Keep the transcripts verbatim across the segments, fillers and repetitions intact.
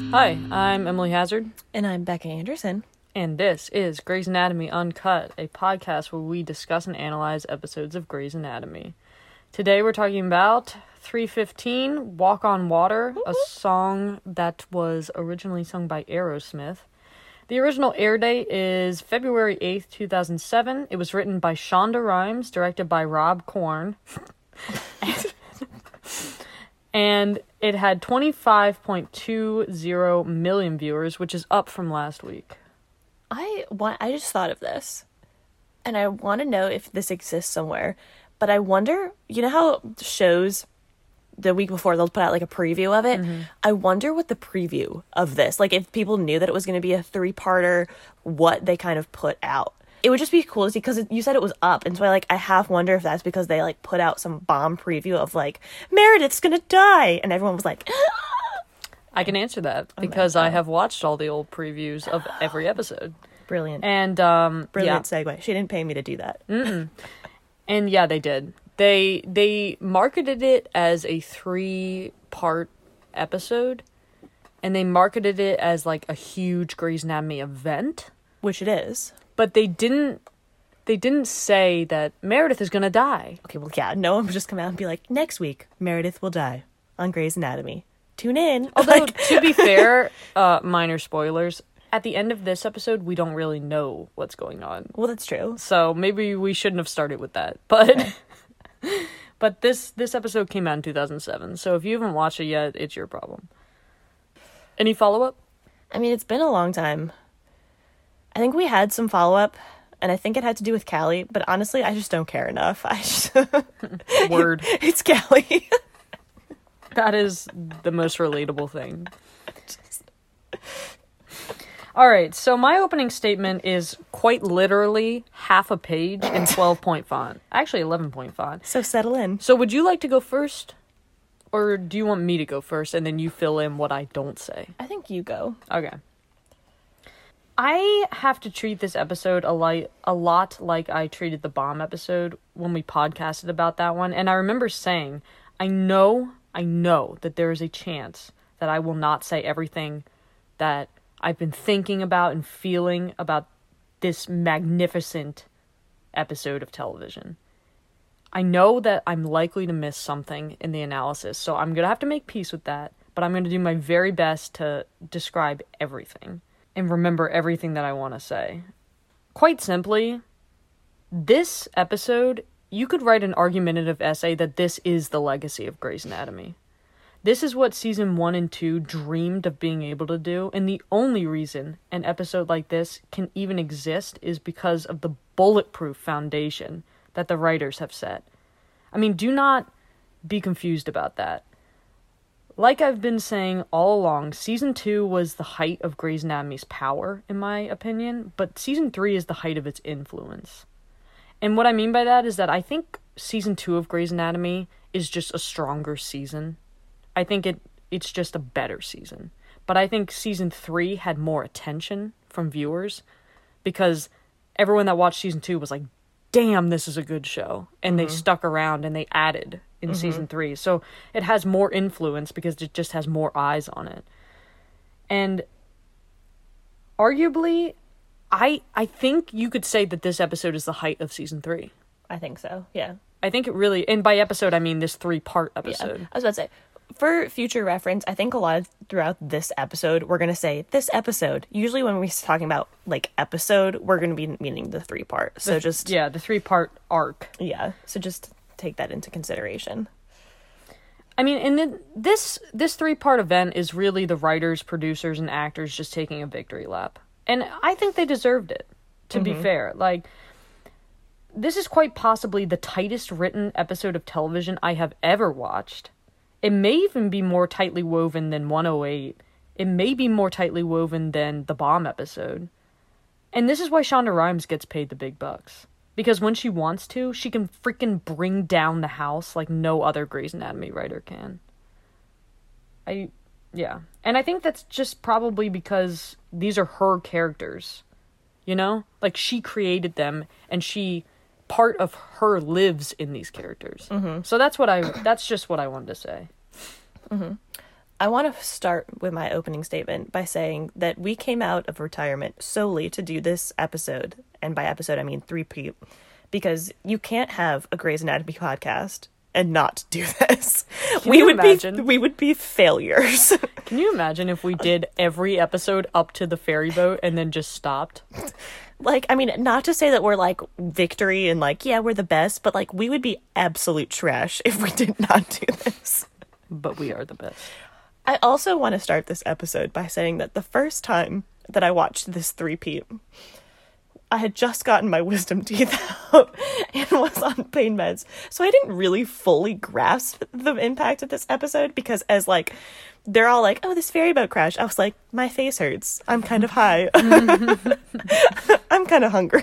Hi, I'm Emily Hazard. And I'm Becca Anderson. And this is Grey's Anatomy Uncut, a podcast where we discuss and analyze episodes of Grey's Anatomy. Today we're talking about three fifteen, Walk on Water, a song that was originally sung by Aerosmith. The original air date is February eighth, two thousand seven. It was written by Shonda Rhimes, directed by Rob Korn. And it had twenty-five point two zero million viewers, which is up from last week. I want. I just thought of this, and I want to know if this exists somewhere. But I wonder, you know how shows the week before they'll put out like a preview of it? Mm-hmm. I wonder what the preview of this, like if people knew that it was going to be a three-parter, what they kind of put out. It would just be cool to see, because you said it was up, and so I like I half wonder if that's because they like put out some bomb preview of like Meredith's gonna die, and everyone was like, ah! I can answer that because I have watched all the old previews of every episode. Brilliant. And um, brilliant yeah. segue. She didn't pay me to do that. Mm-mm. And yeah, they did. They they marketed it as a three-part episode, and they marketed it as like a huge Grey's Anatomy event, which it is. But they didn't they didn't say that Meredith is going to die. Okay, well, yeah, no one would just come out and be like, next week, Meredith will die on Grey's Anatomy. Tune in. Although, like... to be fair, uh, minor spoilers, at the end of this episode, we don't really know what's going on. Well, that's true. So maybe we shouldn't have started with that. But okay. But this, this episode came out in two thousand seven, so if you haven't watched it yet, it's your problem. Any follow-up? I mean, it's been a long time. I think we had some follow-up, and I think it had to do with Callie, but honestly, I just don't care enough. I just... Word. It's Callie. That is the most relatable thing. Just... All right, so my opening statement is quite literally half a page in twelve point font. Actually, eleven point font. So settle in. So would you like to go first? Or do you want me to go first, and then you fill in what I don't say? I think you go. Okay. I have to treat this episode a, li- a lot like I treated the bomb episode when we podcasted about that one. And I remember saying, I know, I know that there is a chance that I will not say everything that I've been thinking about and feeling about this magnificent episode of television. I know that I'm likely to miss something in the analysis, so I'm going to have to make peace with that, but I'm going to do my very best to describe everything and remember everything that I want to say. Quite simply, this episode, you could write an argumentative essay that this is the legacy of Grey's Anatomy. This is what season one and two dreamed of being able to do, and the only reason an episode like this can even exist is because of the bulletproof foundation that the writers have set. I mean, do not be confused about that. Like I've been saying all along, season two was the height of Grey's Anatomy's power, in my opinion, but season three is the height of its influence. And what I mean by that is that I think season two of Grey's Anatomy is just a stronger season. I think it it's just a better season. But I think season three had more attention from viewers because everyone that watched season two was like, damn, this is a good show. And mm-hmm. they stuck around and they added in mm-hmm. season three. So it has more influence because it just has more eyes on it. And arguably, I I think you could say that this episode is the height of season three. I think so, yeah. I think it really, and by episode, I mean this three-part episode. Yeah. I was about to say, for future reference, I think a lot of, throughout this episode, we're going to say, this episode. Usually when we're talking about, like, episode, we're going to be meaning the three-part. So the, just... Yeah, the three-part arc. Yeah, so just take that into consideration. I mean, and then this, this three-part event is really the writers, producers, and actors just taking a victory lap. And I think they deserved it, to mm-hmm. be fair. Like, this is quite possibly the tightest written episode of television I have ever watched. It may even be more tightly woven than one oh eight. It may be more tightly woven than the bomb episode. And this is why Shonda Rhimes gets paid the big bucks. Because when she wants to, she can freaking bring down the house like no other Grey's Anatomy writer can. I, yeah. And I think that's just probably because these are her characters. You know? Like, she created them, and she... part of her lives in these characters. Mm-hmm. So that's what I, that's just what I wanted to say. Mm-hmm. I want to start with my opening statement by saying that we came out of retirement solely to do this episode, and by episode I mean three-peat, because you can't have a Grey's Anatomy podcast and not do this. Can we you would imagine? be we would be failures. Can you imagine if we did every episode up to the ferry boat and then just stopped? Like, I mean, not to say that we're like victory and like, yeah, we're the best, but like we would be absolute trash if we did not do this. But we are the best. I also want to start this episode by saying that the first time that I watched this three-peat, I had just gotten my wisdom teeth out and was on pain meds. So I didn't really fully grasp the impact of this episode because as like, they're all like, oh, this ferry boat crash. I was like, my face hurts. I'm kind of high. I'm kind of hungry.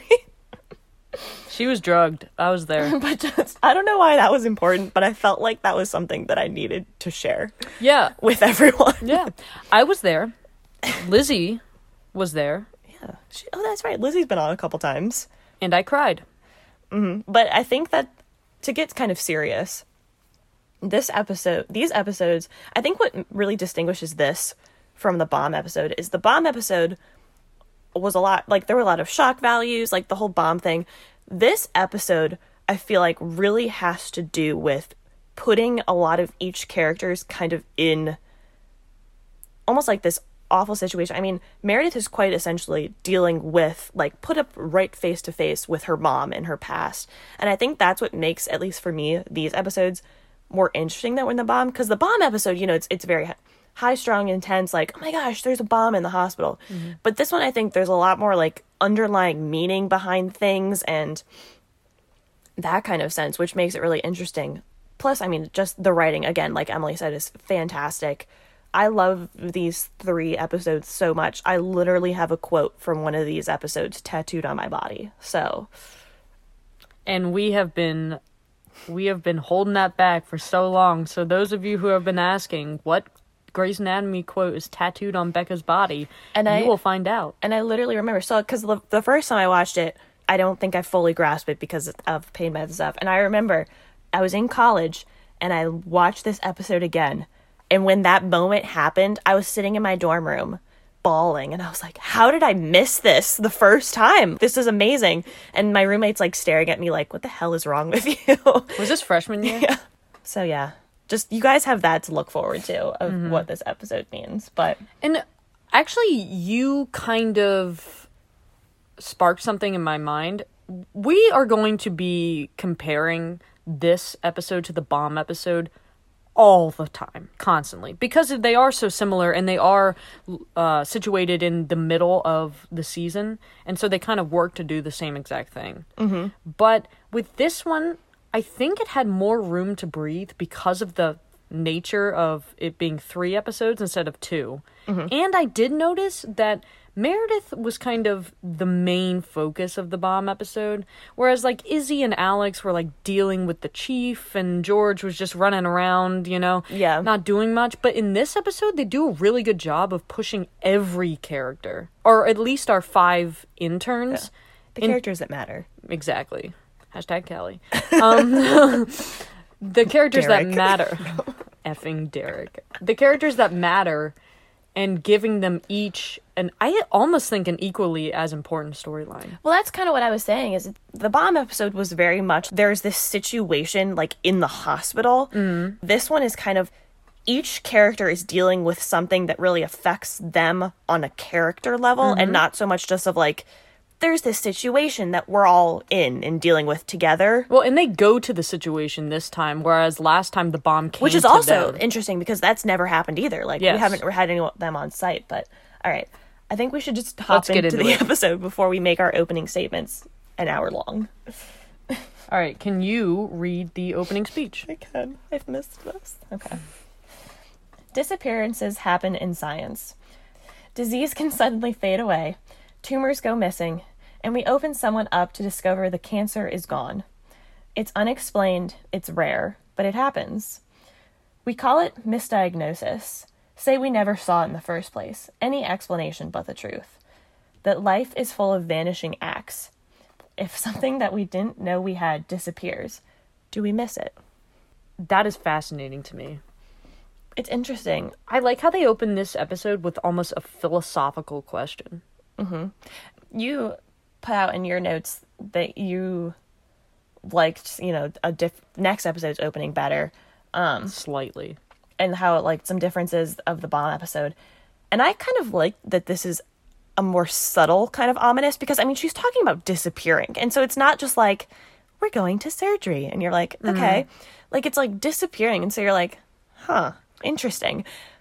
She was drugged. I was there. But just, I don't know why that was important, but I felt like that was something that I needed to share Yeah. with everyone. Yeah. I was there. Lizzie was there. Yeah. She, oh, that's right. Lizzie's been on a couple times. And I cried. Mm-hmm. But I think that to get kind of serious, this episode, these episodes, I think what really distinguishes this from the bomb episode is the bomb episode was a lot, like there were a lot of shock values, like the whole bomb thing. This episode, I feel like really has to do with putting a lot of each character's kind of in almost like this awful situation. I mean, Meredith is quite essentially dealing with, like, put up right face to face with her mom and her past. And I think that's what makes, at least for me, these episodes more interesting than when the bomb, because the bomb episode, you know, it's it's very high strung, intense, like, oh my gosh, there's a bomb in the hospital. Mm-hmm. But this one, I think there's a lot more like underlying meaning behind things and that kind of sense, which makes it really interesting. Plus, I mean, just the writing, again, like Emily said, is fantastic. I love these three episodes so much. I literally have a quote from one of these episodes tattooed on my body. So, and we have been we have been holding that back for so long. So those of you who have been asking what Grey's Anatomy quote is tattooed on Becca's body, and I, you will find out. And I literally remember, so because the, the first time I watched it, I don't think I fully grasped it because of pain meds and stuff. And I remember I was in college and I watched this episode again. And when that moment happened, I was sitting in my dorm room bawling. And I was like, how did I miss this the first time? This is amazing. And my roommate's like staring at me like, what the hell is wrong with you? Was this freshman year? Yeah. So yeah, just you guys have that to look forward to of mm-hmm. what this episode means. But and actually, you kind of sparked something in my mind. We are going to be comparing this episode to the bomb episode all the time, constantly, because they are so similar and they are uh, situated in the middle of the season, and so they kind of work to do the same exact thing. Mm-hmm. But with this one, I think it had more room to breathe because of the nature of it being three episodes instead of two. Mm-hmm. And I did notice that Meredith was kind of the main focus of the bomb episode, whereas like Izzy and Alex were like dealing with the chief and George was just running around, you know, yeah, not doing much. But in this episode, they do a really good job of pushing every character, or at least our five interns. Yeah. The in- characters that matter. Exactly. Hashtag Callie. Um, the characters Derek. that matter. Effing Derek. The characters that matter and giving them each, and I almost think an equally as important storyline. Well, that's kind of what I was saying, is the bomb episode was very much, there's this situation, like, in the hospital. Mm. This one is kind of, each character is dealing with something that really affects them on a character level, mm-hmm. and not so much just of, like, there's this situation that we're all in and dealing with together. Well, and they go to the situation this time, whereas last time the bomb came to them. Which is also interesting, because that's never happened either. Like, yes. we haven't had any of them on site, but, all right. I think we should just hop Let's into, into the it. episode before we make our opening statements an hour long. All right, can you read the opening speech? I can. I've missed this. Okay. Disappearances happen in science. Disease can suddenly fade away. Tumors go missing, and we open someone up to discover the cancer is gone. It's unexplained, it's rare, but it happens. We call it misdiagnosis. Say we never saw it in the first place. Any explanation but the truth. That life is full of vanishing acts. If something that we didn't know we had disappears, do we miss it? That is fascinating to me. It's interesting. I like how they open this episode with almost a philosophical question. You put out in your notes that you liked, you know, a diff- next episode's opening better, um, Slightly. and how it liked some differences of the bomb episode. And I kind of like that this is a more subtle kind of ominous, because, I mean, she's talking about disappearing. And so it's not just like, we're going to surgery. And you're like, okay. Like, it's like disappearing. And so you're like, huh, interesting.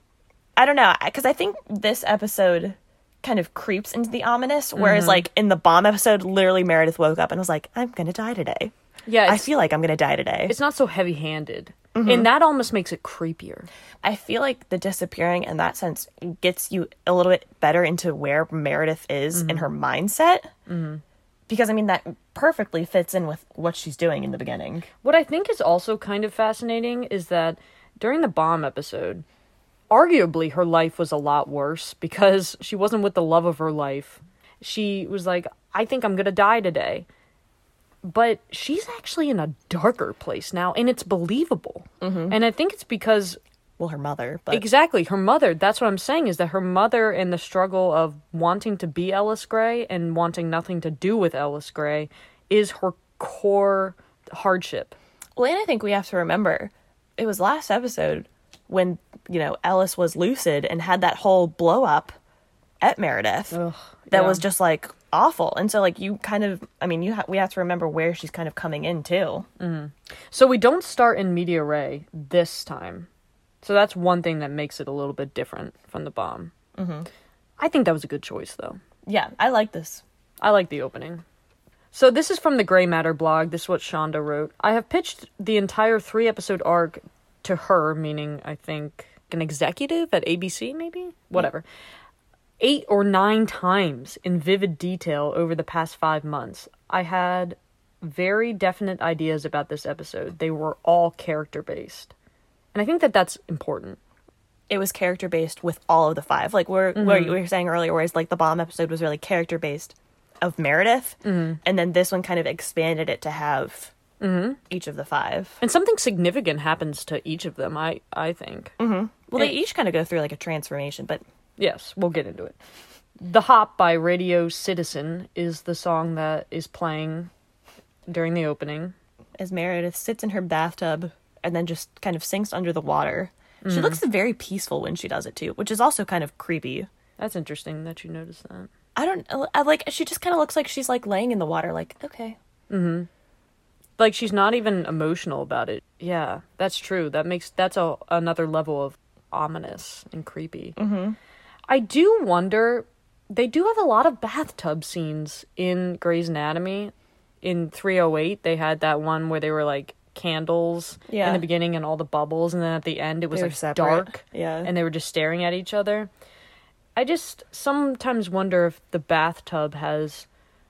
I don't know. Because I think this episode kind of creeps into the ominous. Whereas, like, in the bomb episode, literally Meredith woke up and was like, I'm going to die today. Yeah, I it's, feel like I'm going to die today. it's not so heavy-handed. And that almost makes it creepier. I feel like the disappearing in that sense gets you a little bit better into where Meredith is in her mindset. Mm-hmm. Because, I mean, that perfectly fits in with what she's doing in the beginning. What I think is also kind of fascinating is that during the bomb episode, arguably her life was a lot worse because she wasn't with the love of her life. She was like, I think I'm going to die today. But she's actually in a darker place now, and it's believable. Mm-hmm. And I think it's because... Well, her mother, but... Exactly, her mother. That's what I'm saying, is that her mother and the struggle of wanting to be Ellis Grey and wanting nothing to do with Ellis Grey is her core hardship. Well, and I think we have to remember, it was last episode when, you know, Ellis was lucid and had that whole blow-up at Meredith. Ugh, that yeah. was just, like, awful. And so, like, you kind of... I mean, you ha- we have to remember where she's kind of coming in, too. Mm-hmm. So we don't start in media ray this time. So that's one thing that makes it a little bit different from the bomb. Mm-hmm. I think that was a good choice, though. Yeah, I like this. I like the opening. So this is from the Grey Matter blog. This is what Shonda wrote. I have pitched the entire three-episode arc to her, meaning, I think, an executive at A B C, maybe? Whatever. Eight or nine times in vivid detail over the past five months. I had very definite ideas about this episode. They were all character-based. And I think that that's important. It was character based with all of the five. Like we're mm-hmm. where you were saying earlier, whereas like the bomb episode was really character based of Meredith, mm-hmm. and then this one kind of expanded it to have mm-hmm. each of the five. And something significant happens to each of them. I I think. Mm-hmm. Well, and, they each kind of go through like a transformation, but yes, we'll get into it. The Hop by Radio Citizen is the song that is playing during the opening. As Meredith sits in her bathtub and then just kind of sinks under the water. Mm. She looks very peaceful when she does it, too, which is also kind of creepy. That's interesting that you noticed that. I don't... I like, she just kind of looks like she's, like, laying in the water, like, okay. Mm-hmm. Like, she's not even emotional about it. Yeah, that's true. That makes... That's a another level of ominous and creepy. Mm-hmm. I do wonder... They do have a lot of bathtub scenes in Grey's Anatomy. In three oh eight, they had that one where they were, like... candles yeah. in the beginning and all the bubbles, and then at the end it was like separate. dark, yeah, and they were just staring at each other. I just sometimes wonder if the bathtub has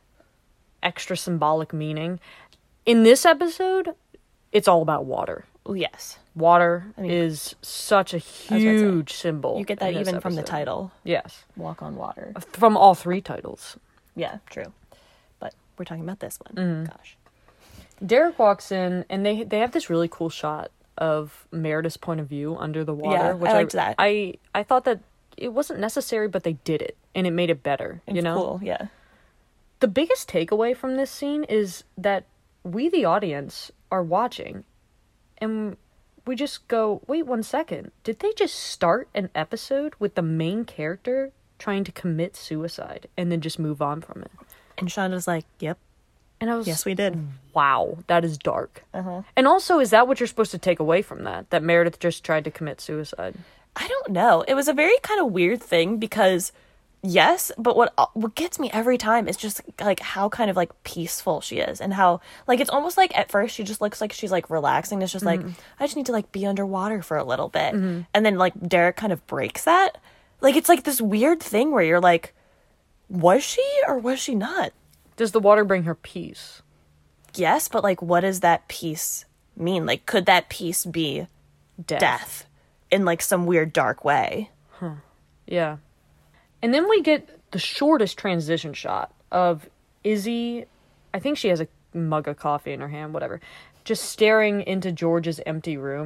extra symbolic meaning. In this episode, it's all about water. Yes, water I mean, is such a huge symbol. You get that even from the title. Yes, Walk on Water, from all three titles. Yeah, true, but we're talking about this one. Mm-hmm. Gosh. Derek walks in, and they they have this really cool shot of Meredith's point of view under the water. Yeah, which I liked I, that. I, I thought that it wasn't necessary, but they did it, and it made it better, It's you know? cool, yeah. The biggest takeaway from this scene is that we, the audience, are watching, and we just go, wait one second, did they just start an episode with the main character trying to commit suicide, and then just move on from it? And Shonda's like, yep. And I was, yes, we did. Wow, that is dark. Uh-huh. And also, is that what you're supposed to take away from that? That Meredith just tried to commit suicide? I don't know. It was a very kind of weird thing because, yes, but what what gets me every time is just like how kind of like peaceful she is, and how like it's almost like at first she just looks like she's like relaxing. It's just mm-hmm. like I just need to like be underwater for a little bit, mm-hmm. and then like Derek kind of breaks that. Like it's like this weird thing where you're like, was she or was she not? Does the water bring her peace? Yes, but like, what does that peace mean? Like, could that peace be death, death in like some weird dark way? Huh. Yeah. And then we get the shortest transition shot of Izzy. I think she has a mug of coffee in her hand, whatever, just staring into George's empty room.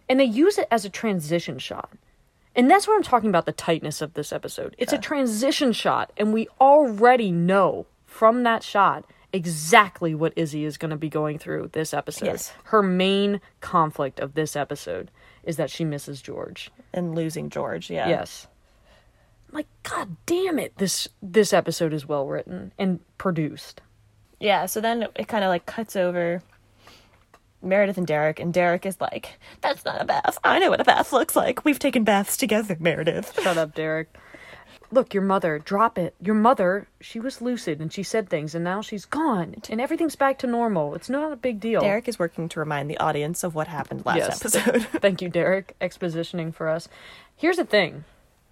And they use it as a transition shot. And that's what I'm talking about, the tightness of this episode. It's yeah. a transition shot, and we already know from that shot exactly what Izzy is going to be going through this episode. Yes. Her main conflict of this episode is that she misses George. And losing George, yeah. Yes. Like, god damn it, this this episode is well written and produced. Yeah, so then it kind of like cuts over Meredith and Derek, and Derek is like, that's not a bath. I know what a bath looks like. We've taken baths together, Meredith. Shut up, Derek. Look, your mother, drop it. Your mother, she was lucid and she said things and now she's gone and everything's back to normal. It's not a big deal. Derek is working to remind the audience of what happened last yes. episode. Thank you, Derek, expositioning for us. Here's the thing.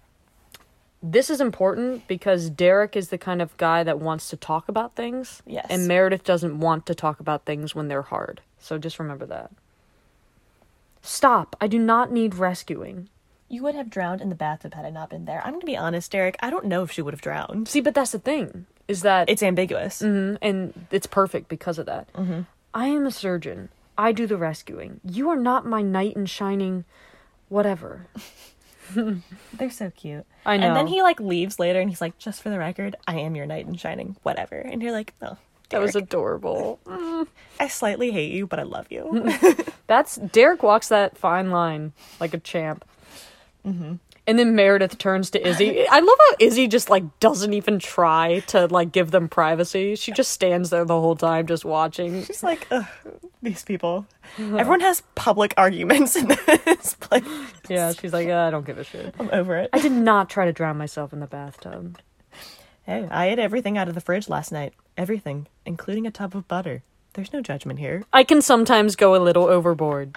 This is important because Derek is the kind of guy that wants to talk about things. Yes. And Meredith doesn't want to talk about things when they're hard. So just remember that. Stop. I do not need rescuing. You would have drowned in the bathtub had I not been there. I'm going to be honest, Derek. I don't know if she would have drowned. See, but that's the thing. Is that... It's ambiguous. Mm-hmm, and it's perfect because of that. Mm-hmm. I am a surgeon. I do the rescuing. You are not my knight in shining whatever. They're so cute. I know. And then he, like, leaves later and he's like, just for the record, I am your knight in shining whatever. And you're like, oh, Derek. That was adorable. Mm. I slightly hate you, but I love you. That's... Derek walks that fine line like a champ. Mm-hmm. And then Meredith turns to Izzy. I love how Izzy just, like, doesn't even try to, like, give them privacy. She just stands there the whole time just watching. She's like, ugh, these people. Everyone has public arguments in this place. Yeah, she's like, uh, I don't give a shit. I'm over it. I did not try to drown myself in the bathtub. Hey, I ate everything out of the fridge last night. Everything, including a tub of butter. There's no judgment here. I can sometimes go a little overboard.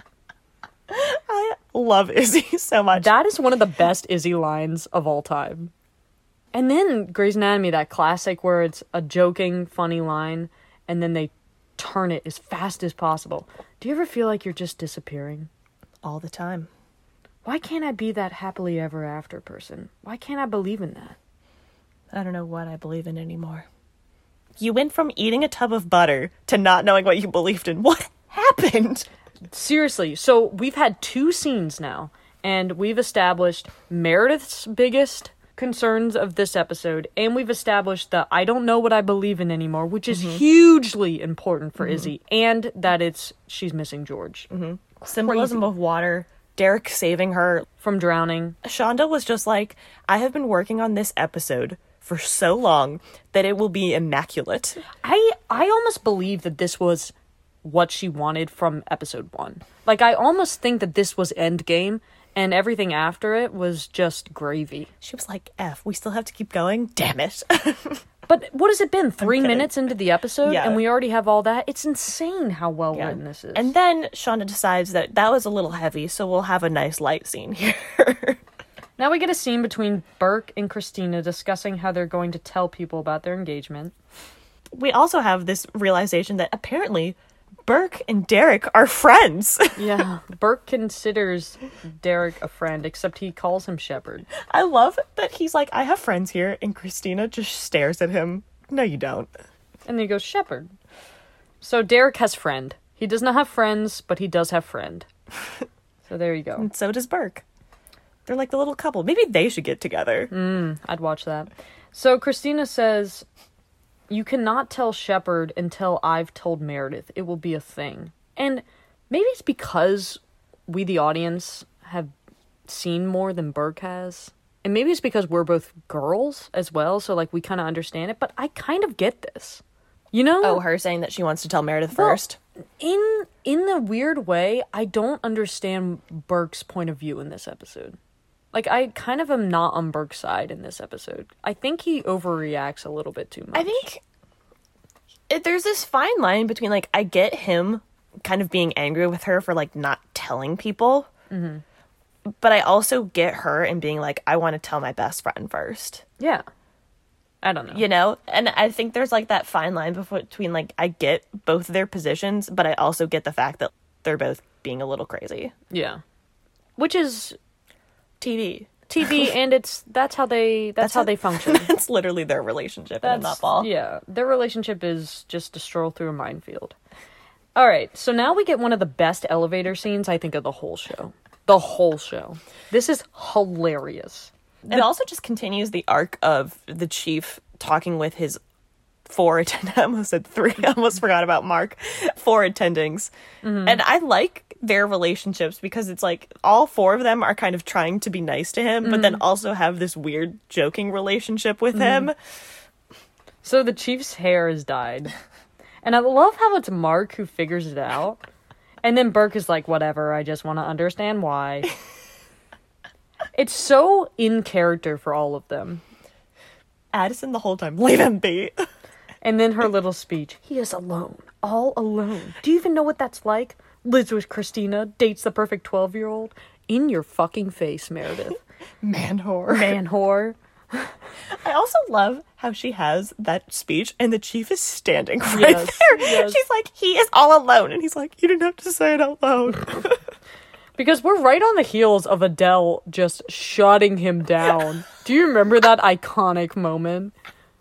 I love Izzy so much. That is one of the best Izzy lines of all time. And then Grey's Anatomy, that classic where it's a joking, funny line, and then they turn it as fast as possible. Do you ever feel like you're just disappearing? All the time. Why can't I be that happily ever after person? Why can't I believe in that? I don't know what I believe in anymore. You went from eating a tub of butter to not knowing what you believed in. What happened? Seriously, so we've had two scenes now, and we've established Meredith's biggest concerns of this episode, and we've established that I don't know what I believe in anymore, which is mm-hmm. hugely important for mm-hmm. Izzy, and that it's she's missing George. Mm-hmm. Symbolism Crazy. Of water, Derek saving her from drowning. Shonda was just like, I have been working on this episode for so long that it will be immaculate. I I almost believe that this was what she wanted from episode one. Like, I almost think that this was Endgame, and everything after it was just gravy. She was like, F, we still have to keep going? Damn it. But what has it been? Three minutes into the episode? Yeah. And we already have all that? It's insane how well yeah. written this is. And then Shonda decides that that was a little heavy, so we'll have a nice light scene here. Now we get a scene between Burke and Christina discussing how they're going to tell people about their engagement. We also have this realization that apparently Burke and Derek are friends. Yeah, Burke considers Derek a friend, except he calls him Shepard. I love that he's like, I have friends here, and Christina just stares at him. No, you don't. And then he goes, Shepard. So Derek has friend. He does not have friends, but he does have friend. So there you go. And so does Burke. They're like the little couple. Maybe they should get together. Mm, I'd watch that. So Christina says, you cannot tell Shepard until I've told Meredith. It will be a thing. And maybe it's because we, the audience, have seen more than Burke has. And maybe it's because we're both girls as well, so, like, we kind of understand it. But I kind of get this. You know? Oh, her saying that she wants to tell Meredith well, first? In, in the weird way, I don't understand Burke's point of view in this episode. Like, I kind of am not on Burke's side in this episode. I think he overreacts a little bit too much. I think it, there's this fine line between, like, I get him kind of being angry with her for, like, not telling people. Mm-hmm. But I also get her and being like, I want to tell my best friend first. Yeah. I don't know. You know? And I think there's, like, that fine line between, like, I get both their positions, but I also get the fact that they're both being a little crazy. Yeah. Which is T V. T V, and it's that's how they that's, that's how a, they function. That's literally their relationship that's, in a nutball. Yeah, their relationship is just a stroll through a minefield. All right, so now we get one of the best elevator scenes I think of the whole show. the whole show. This is hilarious. It also just continues the arc of the chief talking with his four attend- I almost said three. I almost forgot about Mark. Four attendings. Mm-hmm. And I like their relationships because it's like all four of them are kind of trying to be nice to him, mm-hmm. but then also have this weird joking relationship with mm-hmm. him. So the chief's hair is dyed. And I love how it's Mark who figures it out. And then Burke is like, whatever, I just want to understand why. It's so in character for all of them. Addison the whole time, leave him be. And then her little speech, he is alone, all alone. Do you even know what that's like? Lives with Christina, dates the perfect twelve-year-old. In your fucking face, Meredith. Man whore. Man whore. I also love how she has that speech and the chief is standing right yes, there. Yes. She's like, he is all alone. And he's like, you didn't have to say it out loud. Because we're right on the heels of Adele just shutting him down. Do you remember that iconic moment?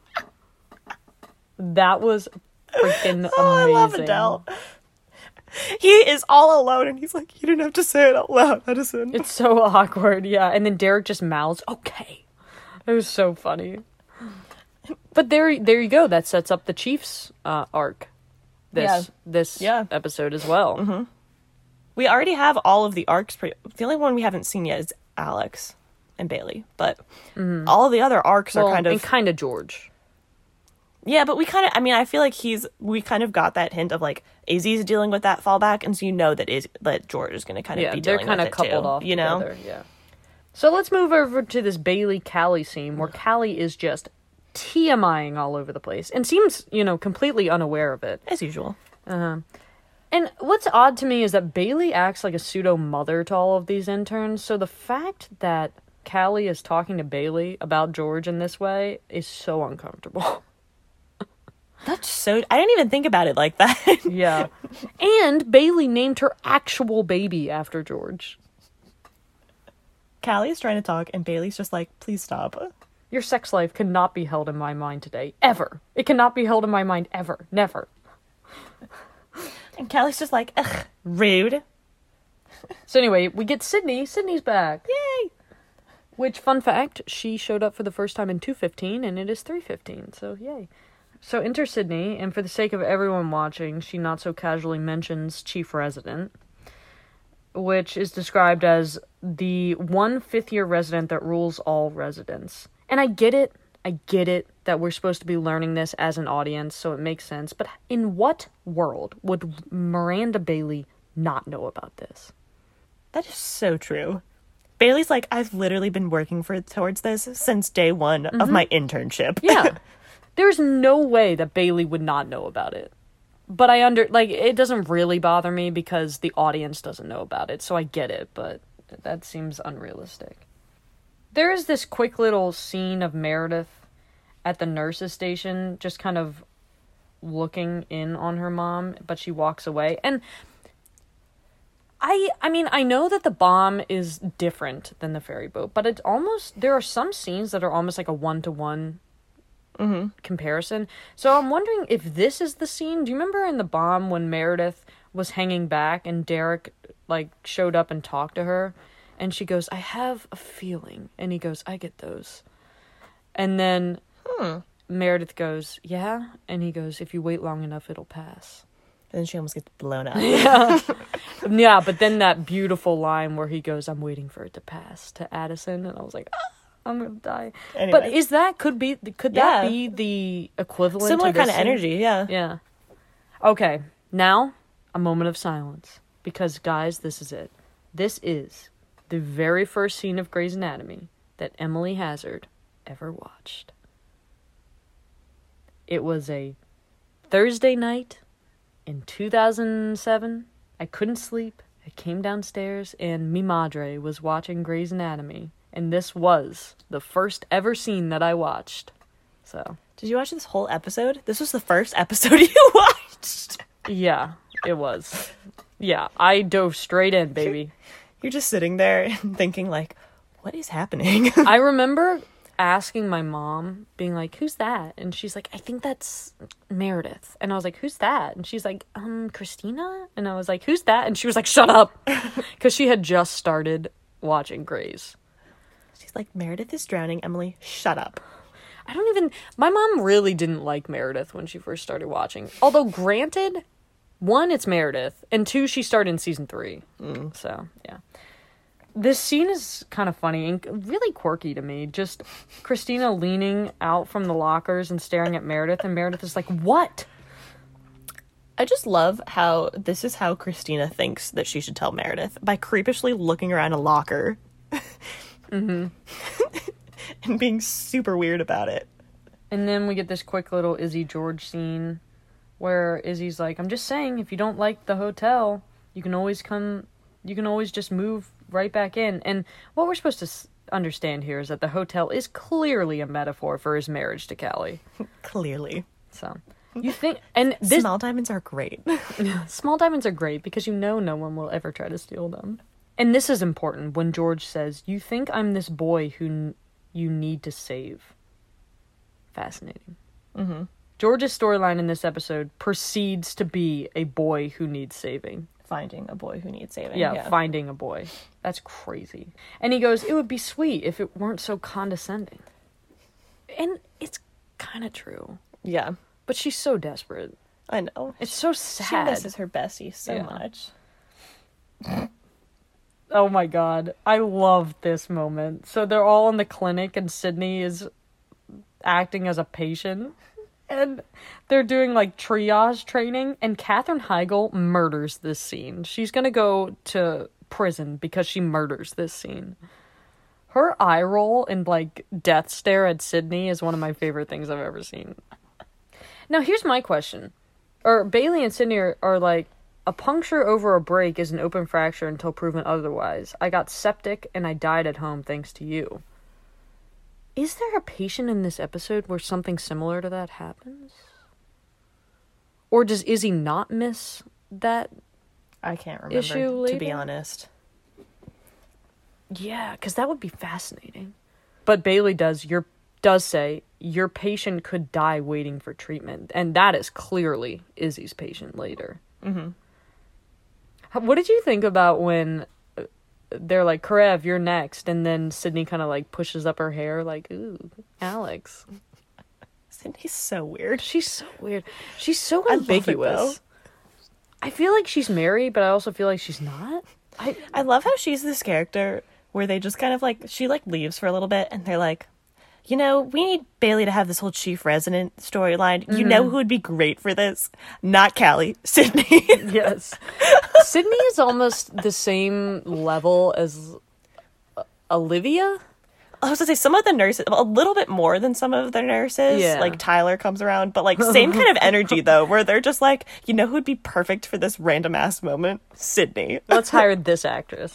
That was freaking oh, amazing. I love Adele. He is all alone, and he's like, you didn't have to say it out loud, Addison. It's so awkward, yeah. And then Derek just mouths, okay. It was so funny. But there there you go. That sets up the Chiefs uh, arc. This, yeah. this yeah. episode as well. Mm-hmm. We already have all of the arcs. Pre- the only one we haven't seen yet is Alex and Bailey. But mm-hmm. all of the other arcs well, are kind of... and kind of George. Yeah, but we kind of... I mean, I feel like he's... We kind of got that hint of, like, Izzy's dealing with that fallback, and so you know that is that George is going to kind of yeah, be dealing with it, they're kind of coupled too, off you know? together, yeah. So let's move over to this Bailey-Callie scene, where Callie is just TMIing all over the place, and seems, you know, completely unaware of it. As usual. Uh-huh. And what's odd to me is that Bailey acts like a pseudo-mother to all of these interns, so the fact that Callie is talking to Bailey about George in this way is so uncomfortable. That's so... I didn't even think about it like that. Yeah. And Bailey named her actual baby after George. Callie is trying to talk, and Bailey's just like, please stop. Your sex life cannot be held in my mind today. Ever. It cannot be held in my mind ever. Never. And Callie's just like, ugh, rude. So anyway, we get Sydney. Sydney's back. Yay! Which, fun fact, she showed up for the first time in two fifteen, and it is three fifteen, so yay. So enter Sydney, and for the sake of everyone watching, she not so casually mentions Chief Resident, which is described as the one fifth-year resident that rules all residents. And I get it. I get it that we're supposed to be learning this as an audience, so it makes sense. But in what world would Miranda Bailey not know about this? That is so true. Bailey's like, I've literally been working for towards this since day one mm-hmm. of my internship. Yeah. There's no way that Bailey would not know about it. But I under, like, it doesn't really bother me because the audience doesn't know about it, so I get it, but that seems unrealistic. There is this quick little scene of Meredith at the nurse's station, just kind of looking in on her mom, but she walks away. And I I mean, I know that the bomb is different than the ferry boat, but it's almost, there are some scenes that are almost like a one-to-one mm-hmm. comparison. So I'm wondering if this is the scene. Do you remember in the bomb when Meredith was hanging back and Derek, like, showed up and talked to her? And she goes, I have a feeling. And he goes, I get those. And then hmm. Meredith goes, yeah? And he goes, if you wait long enough, it'll pass. And then she almost gets blown up. Yeah. Yeah, but then that beautiful line where he goes, I'm waiting for it to pass, to Addison. And I was like, ah, I'm going to die. Anyway. But is that, could be, could yeah. that be the equivalent Similar to this kind of scene? energy, yeah. Yeah. Okay, now, a moment of silence. Because, guys, this is it. This is the very first scene of Grey's Anatomy that Emily Hazard ever watched. It was a Thursday night in two thousand seven. I couldn't sleep. I came downstairs and mi madre was watching Grey's Anatomy. And this was the first ever scene that I watched. So. Did you watch this whole episode? This was the first episode you watched. Yeah, it was. Yeah, I dove straight in, baby. You're just sitting there thinking, like, what is happening? I remember asking my mom, being like, who's that? And she's like, I think that's Meredith. And I was like, who's that? And she's like, um, Christina? And I was like, who's that? And she was like, shut up. Because she had just started watching Grey's. She's like, Meredith is drowning. Emily, shut up. I don't even... My mom really didn't like Meredith when she first started watching. Although, granted, one, it's Meredith. And two, she started in season three. Mm. So, yeah. This scene is kind of funny and really quirky to me. Just Christina leaning out from the lockers and staring at Meredith, and Meredith is like, what? I just love how this is how Christina thinks that she should tell Meredith, by creepishly looking around a locker. Mm-hmm. And being super weird about it. And then we get this quick little Izzy George scene where Izzy's like, I'm just saying, if you don't like the hotel, you can always come, you can always just move right back in. And what we're supposed to s- understand here is that the hotel is clearly a metaphor for his marriage to Callie. Clearly. So, you think... And this... Small diamonds are great. Small diamonds are great because you know no one will ever try to steal them. And this is important when George says, you think I'm this boy who n- you need to save. Fascinating. Mm-hmm. George's storyline in this episode proceeds to be a boy who needs saving. Finding a boy who needs saving. Yeah, yeah, finding a boy. That's crazy. And he goes, it would be sweet if it weren't so condescending. And it's kind of true. Yeah. But she's so desperate. I know. It's so sad. She misses her bestie so Yeah. much. Oh my god. I love this moment. So they're all in the clinic and Sydney is acting as a patient. And they're doing, like, triage training, and Katherine Heigl murders this scene. She's gonna go to prison because she murders this scene. Her eye roll and, like, death stare at Sydney is one of my favorite things I've ever seen. Now, here's my question. Or, Bailey and Sydney are, are like, a puncture over a break is an open fracture until proven otherwise. I got septic and I died at home thanks to you. Is there a patient in this episode where something similar to that happens? Or does Izzy not miss that I can't remember, issue later? To be honest. Yeah, because that would be fascinating. But Bailey does your does say, your patient could die waiting for treatment. And that is clearly Izzy's patient later. Mm-hmm. What did you think about when... they're like, Karev, you're next. And then Sydney kind of, like, pushes up her hair, like, ooh, Alex. Sydney's so weird. She's so weird. She's so I love it, ambiguous. though. I feel like she's married, but I also feel like she's not. I I love how she's this character where they just kind of, like, she, like, leaves for a little bit, and they're like, you know, we need Bailey to have this whole chief resident storyline. You mm-hmm. know who would be great for this? Not Callie. Sydney. Yes. Sydney is almost the same level as uh, Olivia. I was gonna say, some of the nurses, a little bit more than some of the nurses. Yeah. Like, Tyler comes around, but, like, same kind of energy, though, where they're just like, you know who'd be perfect for this random-ass moment? Sydney. Let's hire this actress.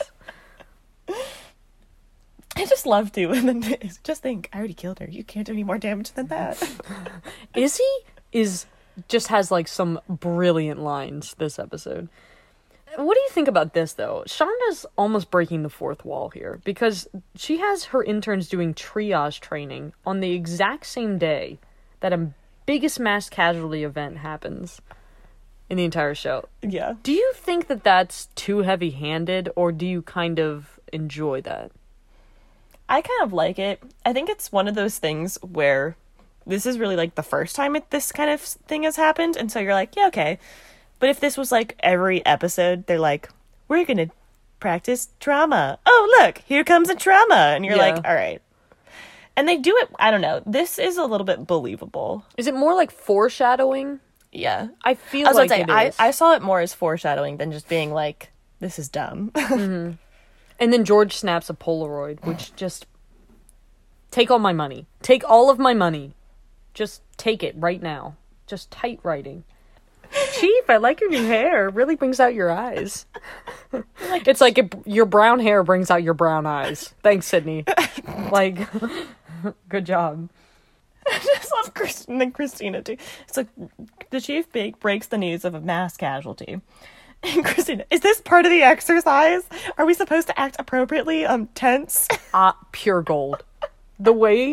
I just love to. And then just think, I already killed her. You can't do any more damage than that. Izzy is just has like some brilliant lines this episode. What do you think about this though? Shonda's almost breaking the fourth wall here because she has her interns doing triage training on the exact same day that a biggest mass casualty event happens in the entire show. Yeah. Do you think that that's too heavy-handed or do you kind of enjoy that? I kind of like it. I think it's one of those things where this is really like the first time it, this kind of thing has happened. And so you're like, yeah, okay. But if this was like every episode, they're like, we're going to practice trauma. Oh, look, here comes a trauma. And you're Yeah. like, all right. And they do it, I don't know. This is a little bit believable. Is it more like foreshadowing? Yeah. I feel I was like gonna say, it I, is. I saw it more as foreshadowing than just being like, this is dumb. Mm-hmm. And then George snaps a Polaroid, which just... Take all my money. Take all of my money. Just take it right now. Just tight writing. Chief, I like your new hair. It really brings out your eyes. Like, it's like it, your brown hair brings out your brown eyes. Thanks, Sydney. Like, good job. I just love Christina and Christina too. It's like the chief big breaks the news of a mass casualty. And Christina, is this part of the exercise? Are we supposed to act appropriately? Um, tense? Ah, uh, pure gold. The way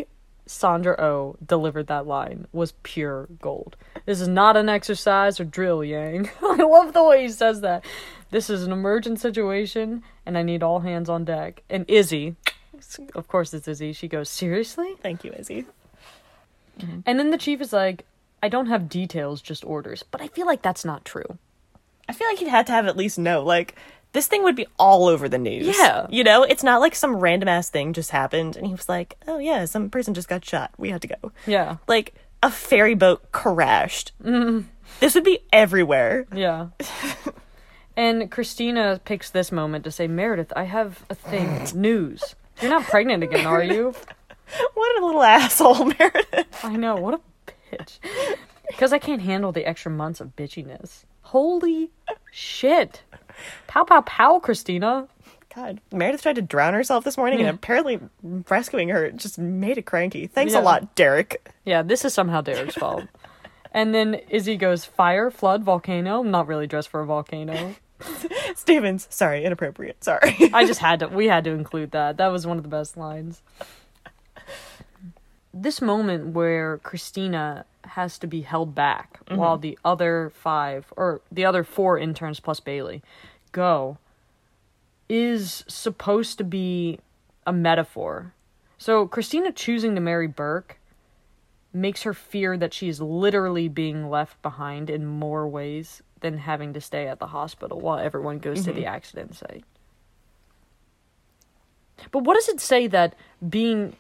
Sandra Oh delivered that line was pure gold. This is not an exercise or drill, Yang. I love the way he says that. This is an emergent situation, and I need all hands on deck. And Izzy, of course it's Izzy, she goes, seriously? Thank you, Izzy. Mm-hmm. And then the chief is like, I don't have details, just orders. But I feel like that's not true. I feel like he'd had to have at least know, like, this thing would be all over the news. Yeah. You know, it's not like some random ass thing just happened and he was like, oh yeah, some person just got shot. We had to go. Yeah. Like, a ferry boat crashed. Mm. This would be everywhere. Yeah. And Christina picks this moment to say, Meredith, I have a thing. News. You're not pregnant again, are you? What a little asshole, Meredith. I know. What a bitch. Because I can't handle the extra months of bitchiness. Holy shit. Pow, pow, pow, Christina. God, Meredith tried to drown herself this morning, yeah. And apparently rescuing her just made it cranky. Thanks yeah. a lot, Derek. Yeah, this is somehow Derek's fault. And then Izzy goes, fire, flood, volcano. I'm not really dressed for a volcano. Stevens, sorry, inappropriate, sorry. I just had to, we had to include that. That was one of the best lines. This moment where Christina has to be held back mm-hmm. while the other five, or the other four interns plus Bailey, go, is supposed to be a metaphor. So Christina choosing to marry Burke makes her fear that she is literally being left behind in more ways than having to stay at the hospital while everyone goes mm-hmm. to the accident site. But what does it say that being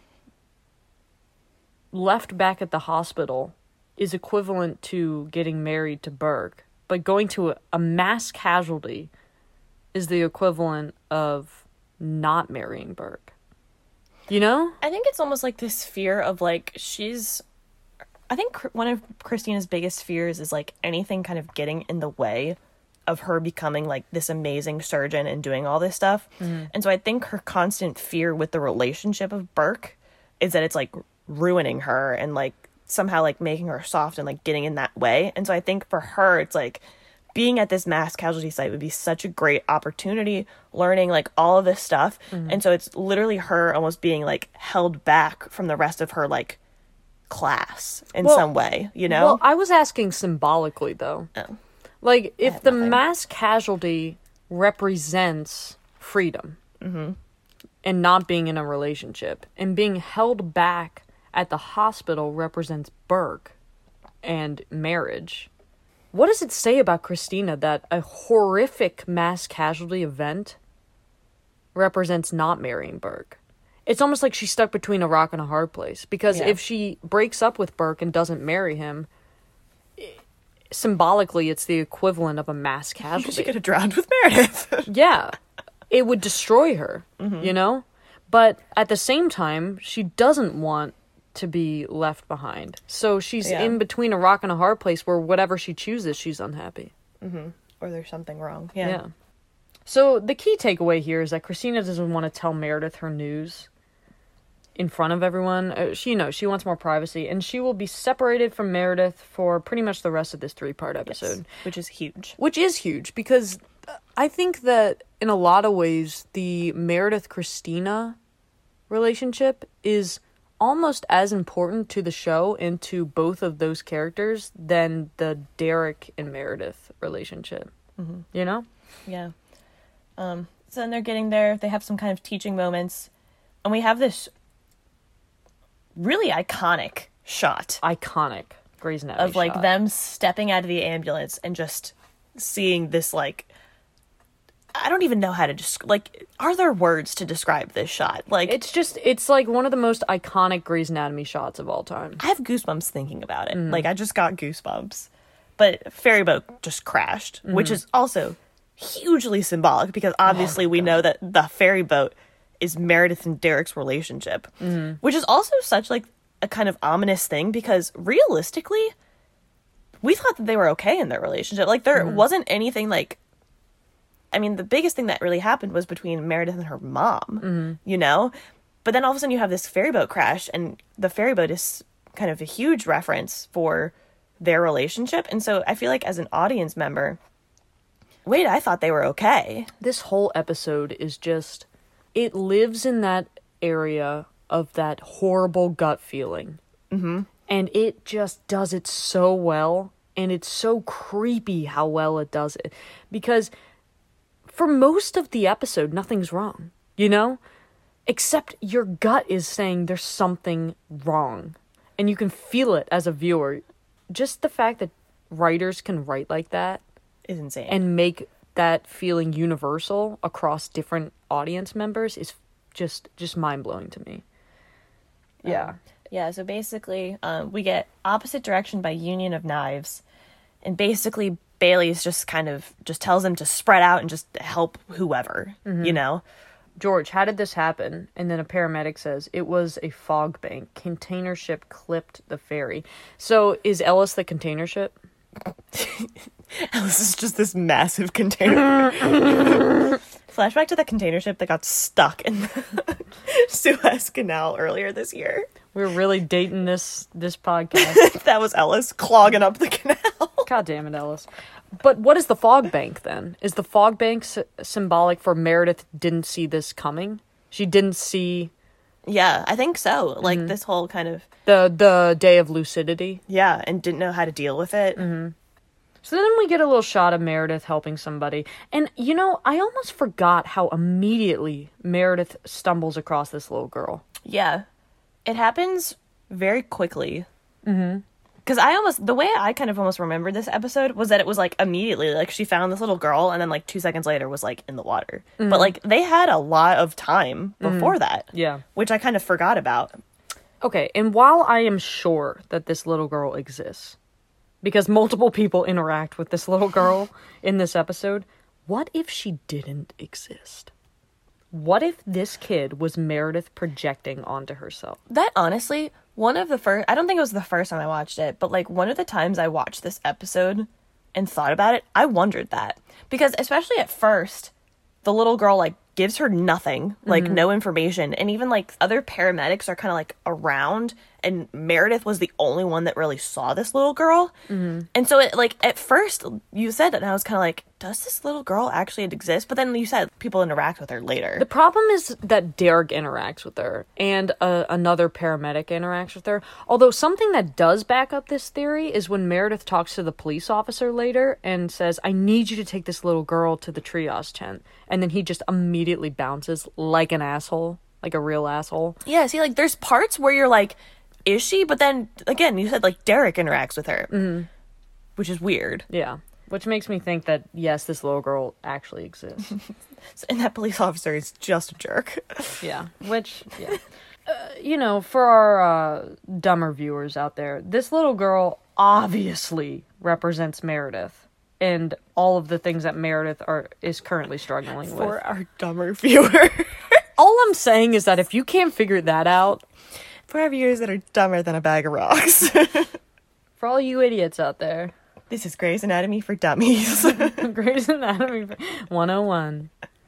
left back at the hospital is equivalent to getting married to Burke, but going to a, a mass casualty is the equivalent of not marrying Burke? You know? I think it's almost like this fear of, like, she's... I think one of Christina's biggest fears is, like, anything kind of getting in the way of her becoming, like, this amazing surgeon and doing all this stuff. Mm-hmm. And so I think her constant fear with the relationship of Burke is that it's, like, ruining her and, like, somehow, like, making her soft and, like, getting in that way. And so I think for her, it's, like, being at this mass casualty site would be such a great opportunity, learning, like, all of this stuff. Mm-hmm. And so it's literally her almost being, like, held back from the rest of her, like, class in well, some way, you know? Well, I was asking symbolically, though. Oh. Like, if the nothing. mass casualty represents freedom mm-hmm. and not being in a relationship, and being held back at the hospital represents Burke and marriage, what does it say about Christina that a horrific mass casualty event represents not marrying Burke? It's almost like she's stuck between a rock and a hard place. Because yeah. if she breaks up with Burke and doesn't marry him, symbolically it's the equivalent of a mass casualty. She could have drowned with Meredith. Yeah. It would destroy her, mm-hmm. you know? But at the same time, she doesn't want to be left behind. So she's yeah. in between a rock and a hard place where whatever she chooses, she's unhappy. Mm-hmm. Or there's something wrong. Yeah. yeah. So the key takeaway here is that Christina doesn't want to tell Meredith her news in front of everyone. Uh, she, you know, she wants more privacy, and she will be separated from Meredith for pretty much the rest of this three-part episode. Yes, which is huge. Which is huge, because I think that in a lot of ways, the Meredith-Christina relationship is almost as important to the show and to both of those characters than the Derek and Meredith relationship. Mm-hmm. You know? Yeah. Um, so then they're getting there. They have some kind of teaching moments. And we have this really iconic shot. Iconic. Grey's Anatomy of, like, shot. them stepping out of the ambulance and just seeing this, like... I don't even know how to just... Like, are there words to describe this shot? Like, it's just... It's, like, one of the most iconic Grey's Anatomy shots of all time. I have goosebumps thinking about it. Mm. Like, I just got goosebumps. But ferry boat just crashed, mm-hmm. which is also hugely symbolic, because obviously oh, we God. know that the ferry boat is Meredith and Derek's relationship, mm-hmm. which is also such, like, a kind of ominous thing, because realistically, we thought that they were okay in their relationship. Like, there mm-hmm. wasn't anything, like... I mean, the biggest thing that really happened was between Meredith and her mom, mm-hmm. you know? But then all of a sudden you have this ferry boat crash, and the ferry boat is kind of a huge reference for their relationship. And so I feel like as an audience member, wait, I thought they were okay. This whole episode is just, it lives in that area of that horrible gut feeling. Mm-hmm. And it just does it so well. And it's so creepy how well it does it. Because for most of the episode, nothing's wrong, you know? Except your gut is saying there's something wrong. And you can feel it as a viewer. Just the fact that writers can write like that Is insane. and make that feeling universal across different audience members is just just mind-blowing to me. Yeah. Um, yeah, so basically, um, we get opposite direction by union of knives. And basically, Bailey's just kind of just tells them to spread out and just help whoever, Mm-hmm. you know? George, how did this happen? And then a paramedic says, it was a fog bank. Container ship clipped the ferry. So is Ellis the container ship? This is just this massive container. Flashback to the container ship that got stuck in the Suez Canal earlier this year. We were really dating this this podcast. That was Ellis clogging up the canal. God damn it, Ellis. But what is the fog bank then? Is the fog bank s- symbolic for Meredith didn't see this coming? She didn't see Yeah, I think so. Like mm-hmm. this whole kind of the the day of lucidity. Yeah, and didn't know how to deal with it. Mm-hmm. So then we get a little shot of Meredith helping somebody. And, you know, I almost forgot how immediately Meredith stumbles across this little girl. Yeah. It happens very quickly. Mm-hmm. Because I almost, the way I kind of almost remembered this episode was that it was, like, immediately, like, she found this little girl, and then, like, two seconds later was, like, in the water. Mm-hmm. But, like, they had a lot of time before mm-hmm. that. Yeah. Which I kind of forgot about. Okay, and while I am sure that this little girl exists, because multiple people interact with this little girl in this episode, what if she didn't exist? What if this kid was Meredith projecting onto herself? That, honestly, one of the first... I don't think it was the first time I watched it, but, like, one of the times I watched this episode and thought about it, I wondered that. Because, especially at first, the little girl, like, gives her nothing, like, mm-hmm. no information. And even, like, other paramedics are kind of, like, around, and Meredith was the only one that really saw this little girl. Mm-hmm. And so, it, like, at first, you said that, and I was kind of like, does this little girl actually exist? But then you said people interact with her later. The problem is that Derek interacts with her, and uh, another paramedic interacts with her. Although something that does back up this theory is when Meredith talks to the police officer later and says, I need you to take this little girl to the triage tent. And then he just immediately bounces like an asshole, like a real asshole. Yeah, see, like, there's parts where you're like, is she? But then, again, you said, like, Derek interacts with her. Mm-hmm. Which is weird. Yeah. Which makes me think that, yes, this little girl actually exists. And that police officer is just a jerk. Yeah. Which, yeah. Uh, you know, for our uh, dumber viewers out there, this little girl obviously represents Meredith. And all of the things that Meredith are is currently struggling for with. For our dumber viewer. All I'm saying is that if you can't figure that out... For our viewers that are dumber than a bag of rocks. For all you idiots out there. This is Grey's Anatomy for Dummies. Grey's Anatomy one oh one.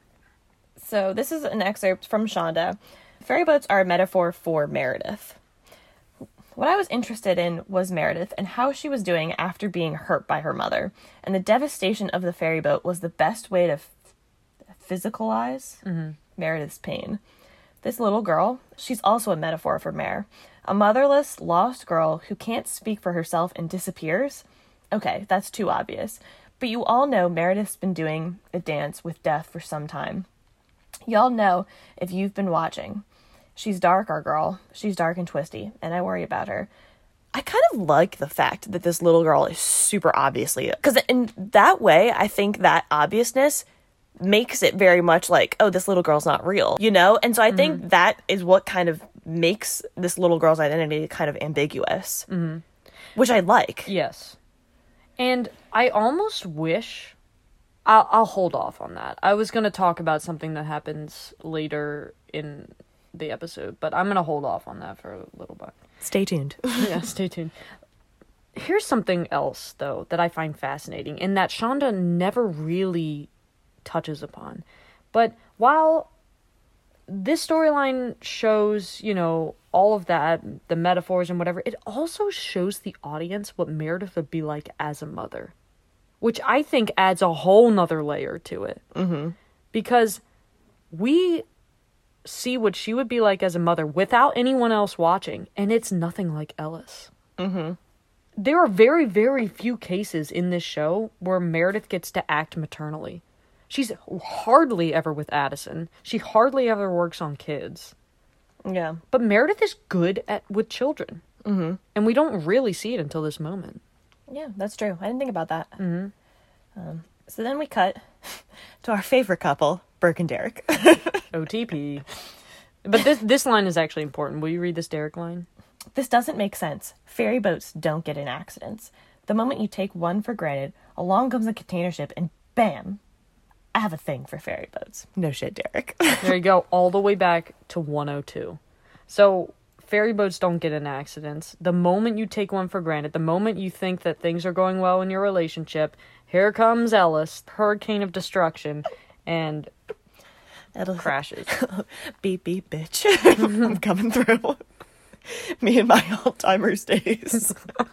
So this is an excerpt from Shonda. Ferry boats are a metaphor for Meredith. What I was interested in was Meredith and how she was doing after being hurt by her mother. And the devastation of the ferry boat was the best way to f- physicalize mm-hmm. Meredith's pain. This little girl, she's also a metaphor for Mare. A motherless, lost girl who can't speak for herself and disappears. Okay, that's too obvious. But you all know Meredith's been doing a dance with death for some time. Y'all know if you've been watching. She's dark, our girl. She's dark and twisty, and I worry about her. I kind of like the fact that this little girl is super obviously... Because in that way, I think that obviousness makes it very much like, oh, this little girl's not real, you know? And so I mm-hmm. think that is what kind of makes this little girl's identity kind of ambiguous. Mm-hmm. Which I like. Yes. And I almost wish... I'll, I'll hold off on that. I was going to talk about something that happens later in the episode, but I'm going to hold off on that for a little bit. Stay tuned. Yeah, stay tuned. Here's something else, though, that I find fascinating, and that Shonda never really touches upon. But while this storyline shows, you know, all of that, the metaphors and whatever, it also shows the audience what Meredith would be like as a mother. Which I think adds a whole nother layer to it. Mm-hmm. Because we see what she would be like as a mother without anyone else watching, and it's nothing like Ellis. Mm-hmm. There are very, very few cases in this show where Meredith gets to act maternally. She's hardly ever with Addison. She hardly ever works on kids. Yeah. But Meredith is good at with children. Mm-hmm. And we don't really see it until this moment. Yeah, that's true. I didn't think about that. Mm-hmm. Um, so then we cut to our favorite couple, Burke and Derek. O T P. But this this line is actually important. Will you read this Derek line? This doesn't make sense. Ferry boats don't get in accidents. The moment you take one for granted, along comes a container ship and bam! I have a thing for ferry boats. No shit, Derek. There you go. All the way back to one oh two. So, ferry boats don't get in accidents. The moment you take one for granted, the moment you think that things are going well in your relationship, here comes Ellis, hurricane of destruction, and It'll crashes. Beep, beep, bitch. I'm coming through. Me and my Alzheimer's days.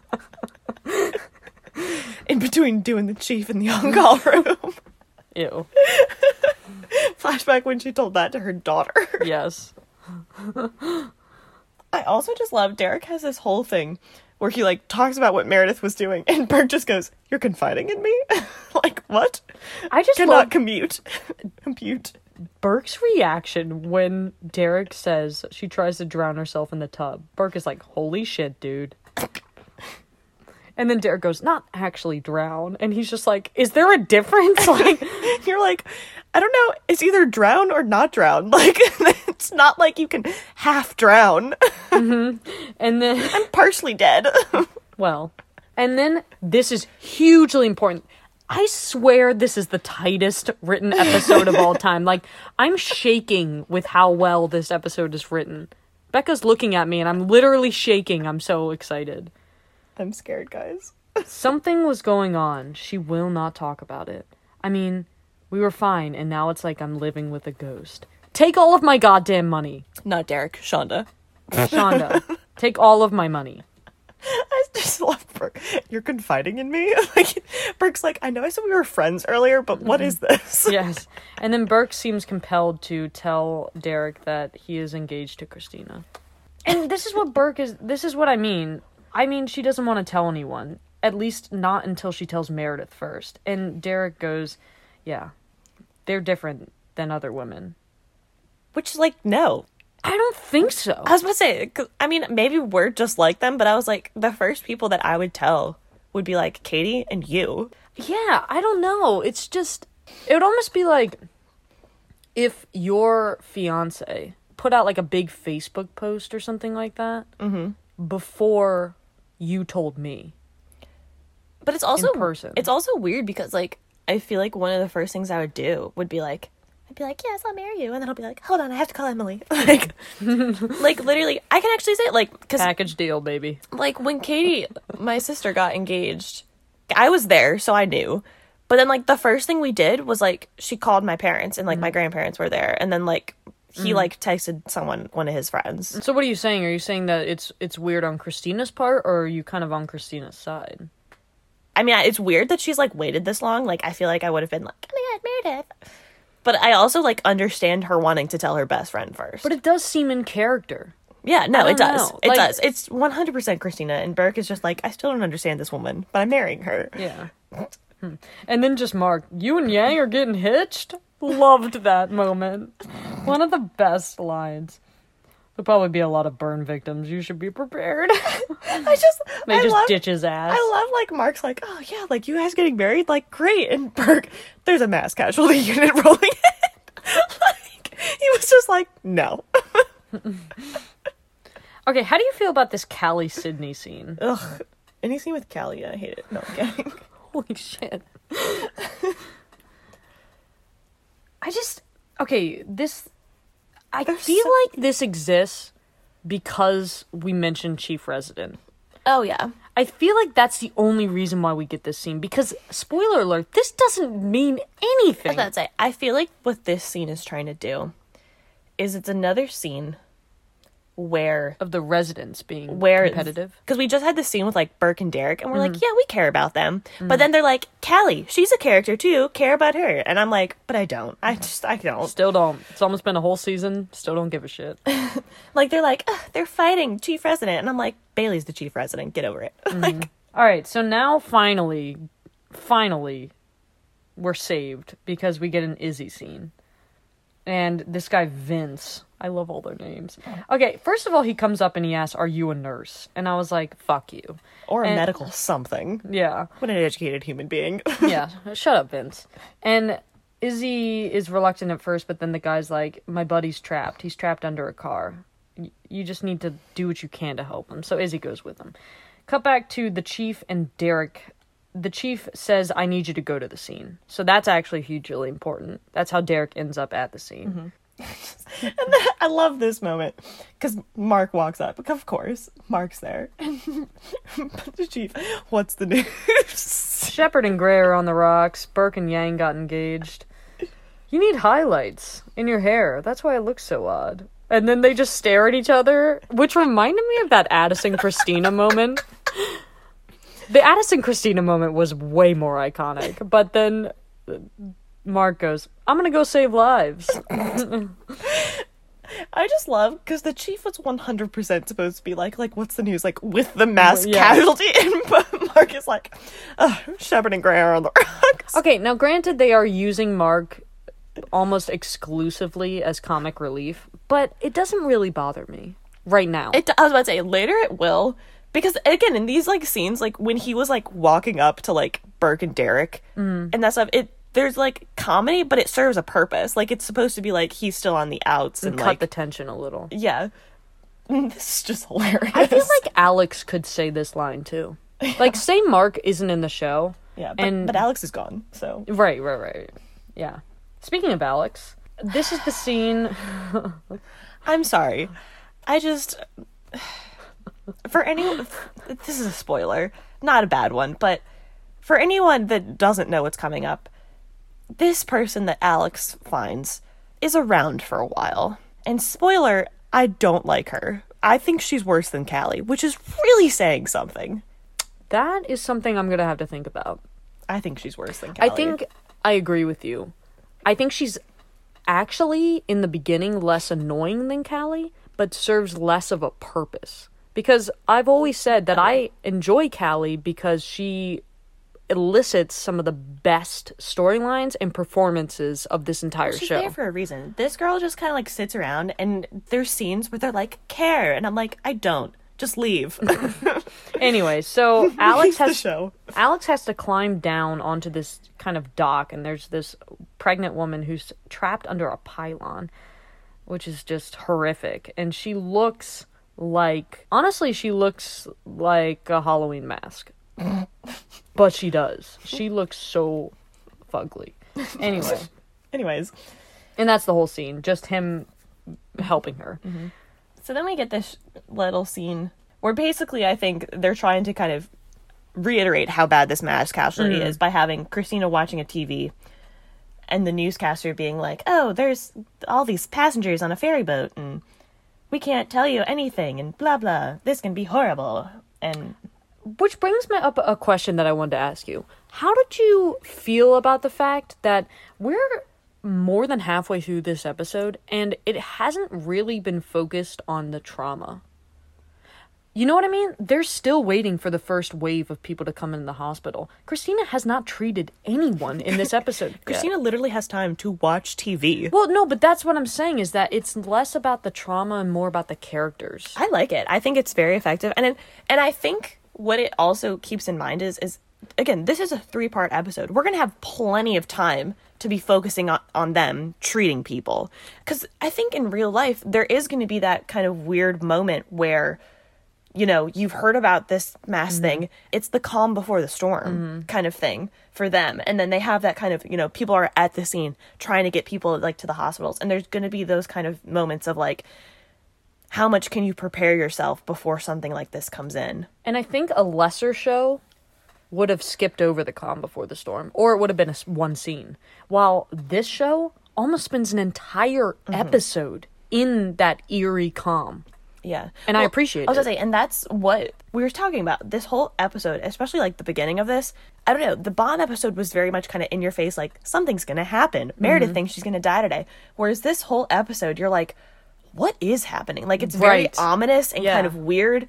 In between doing the chief in the on-call room. Ew. Flashback when she told that to her daughter. Yes. I also just love Derek has this whole thing where he like talks about what Meredith was doing and Burke just goes, "You're confiding in me?" Like, what? I just Cannot love commute. Compute. Burke's reaction when Derek says she tries to drown herself in the tub. Burke is like, "Holy shit, dude." And then Derek goes, "Not actually drown." And he's just like, "Is there a difference?" Like, you're like, I don't know. It's either drown or not drown. Like, it's not like you can half drown. Mm-hmm. And then I'm partially dead. Well, and then this is hugely important. I swear this is the tightest written episode of all time. Like, I'm shaking with how well this episode is written. Becca's looking at me and I'm literally shaking. I'm so excited. I'm scared, guys. Something was going on. She will not talk about it. I mean, we were fine, and now it's like I'm living with a ghost. Take all of my goddamn money. Not Derek, Shonda. Shonda, take all of my money. I just love Burke. You're confiding in me? Like, Burke's like, I know I said we were friends earlier, but what is this? Yes. And then Burke seems compelled to tell Derek that he is engaged to Christina. And this is what Burke is, this is what I mean. I mean, she doesn't want to tell anyone. At least not until she tells Meredith first. And Derek goes, yeah, they're different than other women. Which is like, no. I don't think so. I was about to say, 'cause, I mean, maybe we're just like them, but I was like, the first people that I would tell would be like Katie and you. Yeah, I don't know. It's just, it would almost be like if your fiance put out like a big Facebook post or something like that Mm-hmm. before you told me. But it's also In person. It's also weird because like I feel like one of the first things I would do would be like I'd be like, yes, I'll marry you, and then I'll be like, hold on, I have to call Emily. Like, like literally, I can actually say it, like, because Package deal, baby. like when Katie, my sister, got engaged, I was there, so I knew. But then like the first thing we did was like she called my parents and like my grandparents were there, and then like he like texted someone, one of his friends. So what are you saying? Are you saying that it's it's weird on Christina's part, or are you kind of on Christina's side? I mean, it's weird that she's like waited this long. Like I feel like I would have been like, oh my god, Meredith. But I also, like, understand her wanting to tell her best friend first. But it does seem in character. Yeah, no, I it don't does. know. It Like- does. It's one hundred percent Christina, and Burke is just like, I still don't understand this woman, but I'm marrying her. Yeah. Hmm. And then just Mark, you and Yang are getting hitched? Loved that moment. One of the best lines. There'll probably be a lot of burn victims. You should be prepared. I just, They I just love, ditch his ass. I love, like, Mark's like, oh, yeah, like, you guys getting married? Like, great. And Burke, there's a mass casualty unit rolling in. Like, he was just like, no. Okay, how do you feel about this Callie Sydney scene? Ugh. Any scene with Callie, I hate it. No, I'm kidding. Holy shit. I just... Okay, this... I They're feel so- like this exists because we mentioned Chief Resident. Oh, yeah. I feel like that's the only reason why we get this scene. Because, spoiler alert, this doesn't mean anything. That's it. I feel like what this scene is trying to do is it's another scene where Of the residents being where competitive. because we just had this scene with like Burke and Derek, and we're like, yeah, we care about them, but then they're like, Callie, she's a character too, care about her, and I'm like, but I don't. I just I don't. Still don't. It's almost been a whole season. Still don't give a shit. Like they're like, "Ugh, they're fighting chief resident," and I'm like, Bailey's the chief resident. Get over it. Like, All right, so now finally, finally, we're saved because we get an Izzy scene. And this guy, Vince, I love all their names. Okay, first of all, he comes up and he asks, are you a nurse? And I was like, fuck you. or a And- medical something. Yeah, What an educated human being. yeah, shut up, Vince. And Izzy is reluctant at first, but then the guy's like, my buddy's trapped. He's trapped under a car. Y- You just need to do what you can to help him. So Izzy goes with him. Cut back to the chief and Derek. The chief says, I need you to go to the scene. So that's actually hugely important. That's how Derek ends up at the scene. And I love this moment because Mark walks up. Of course, Mark's there. But the chief, what's the news? Shepard and Gray are on the rocks. Burke and Yang got engaged. You need highlights in your hair. That's why it looks so odd. And then they just stare at each other, which reminded me of that Addison Christina moment. The Addison Christina moment was way more iconic. But then Mark goes, I'm gonna go save lives. I just love because the chief was one hundred percent supposed to be like, like, what's the news? Like, with the mass Yeah. casualty. And Mark is like, oh, Shepard and Gray are on the rocks. Okay, now granted they are using Mark almost exclusively as comic relief, but it doesn't really bother me right now. It, I was about to say, later it will. Because, again, in these, like, scenes, like, when he was, like, walking up to, like, Burke and Derek and that stuff, it there's, like, comedy, but it serves a purpose. Like, it's supposed to be, like, he's still on the outs and, Cut like... the tension a little. Yeah. This is just hilarious. I feel like Alex could say this line too. Like, say Mark isn't in the show. Yeah, but, and but Alex is gone, so... right, right, right. Yeah. Speaking of Alex, this is the scene. I'm sorry. I just... For anyone... This is a spoiler. Not a bad one, but for anyone that doesn't know what's coming up, this person that Alex finds is around for a while. And spoiler, I don't like her. I think she's worse than Callie, which is really saying something. That is something I'm gonna have to think about. I think she's worse than Callie. I think I agree with you. I think she's actually in the beginning less annoying than Callie, but serves less of a purpose. Because I've always said that I enjoy Callie because she elicits some of the best storylines and performances of this entire She's show. there for a reason. This girl just kind of like sits around, and there's scenes where they're like, care, and I'm like, I don't. Just leave. Anyway, so Alex the has show. Alex has to climb down onto this kind of dock, and there's this pregnant woman who's trapped under a pylon, which is just horrific. And she looks like, honestly, she looks like a Halloween mask. But she does. She looks so fugly. Anyway, Anyways, and that's the whole scene, just him helping her. so then we get this little scene where basically I think they're trying to kind of reiterate how bad this mass casualty is by having Christina watching a T V and the newscaster being like, oh, there's all these passengers on a ferry boat and we can't tell you anything and blah blah. This can be horrible. And Which brings me up a question that I wanted to ask you. How did you feel about the fact that we're more than halfway through this episode and it hasn't really been focused on the trauma? You know what I mean? They're still waiting for the first wave of people to come in the hospital. Christina has not treated anyone in this episode yet. Christina literally has time to watch T V. Well, no, but that's what I'm saying, is that it's less about the trauma and more about the characters. I like it. I think it's very effective. And it, and I think what it also keeps in mind is is again, this is a three-part episode. We're going to have plenty of time to be focusing on, on them treating people. Cuz I think in real life there is going to be that kind of weird moment where you know, you've heard about this mass mm-hmm. thing. It's the calm before the storm mm-hmm. kind of thing for them. And then they have that kind of, you know, people are at the scene trying to get people like to the hospitals. And there's going to be those kind of moments of like, how much can you prepare yourself before something like this comes in? And I think a lesser show would have skipped over the calm before the storm, or it would have been a, one scene. While this show almost spends an entire mm-hmm. episode in that eerie calm. Yeah. And I appreciate I was it. gonna say, and that's what we were talking about. This whole episode, especially like the beginning of this, I don't know, the Bomb episode was very much kind of in your face, like, something's gonna happen. Meredith Mm-hmm. thinks she's gonna die today. Whereas this whole episode, you're like, what is happening? Like, it's very Right. ominous and Yeah. kind of weird.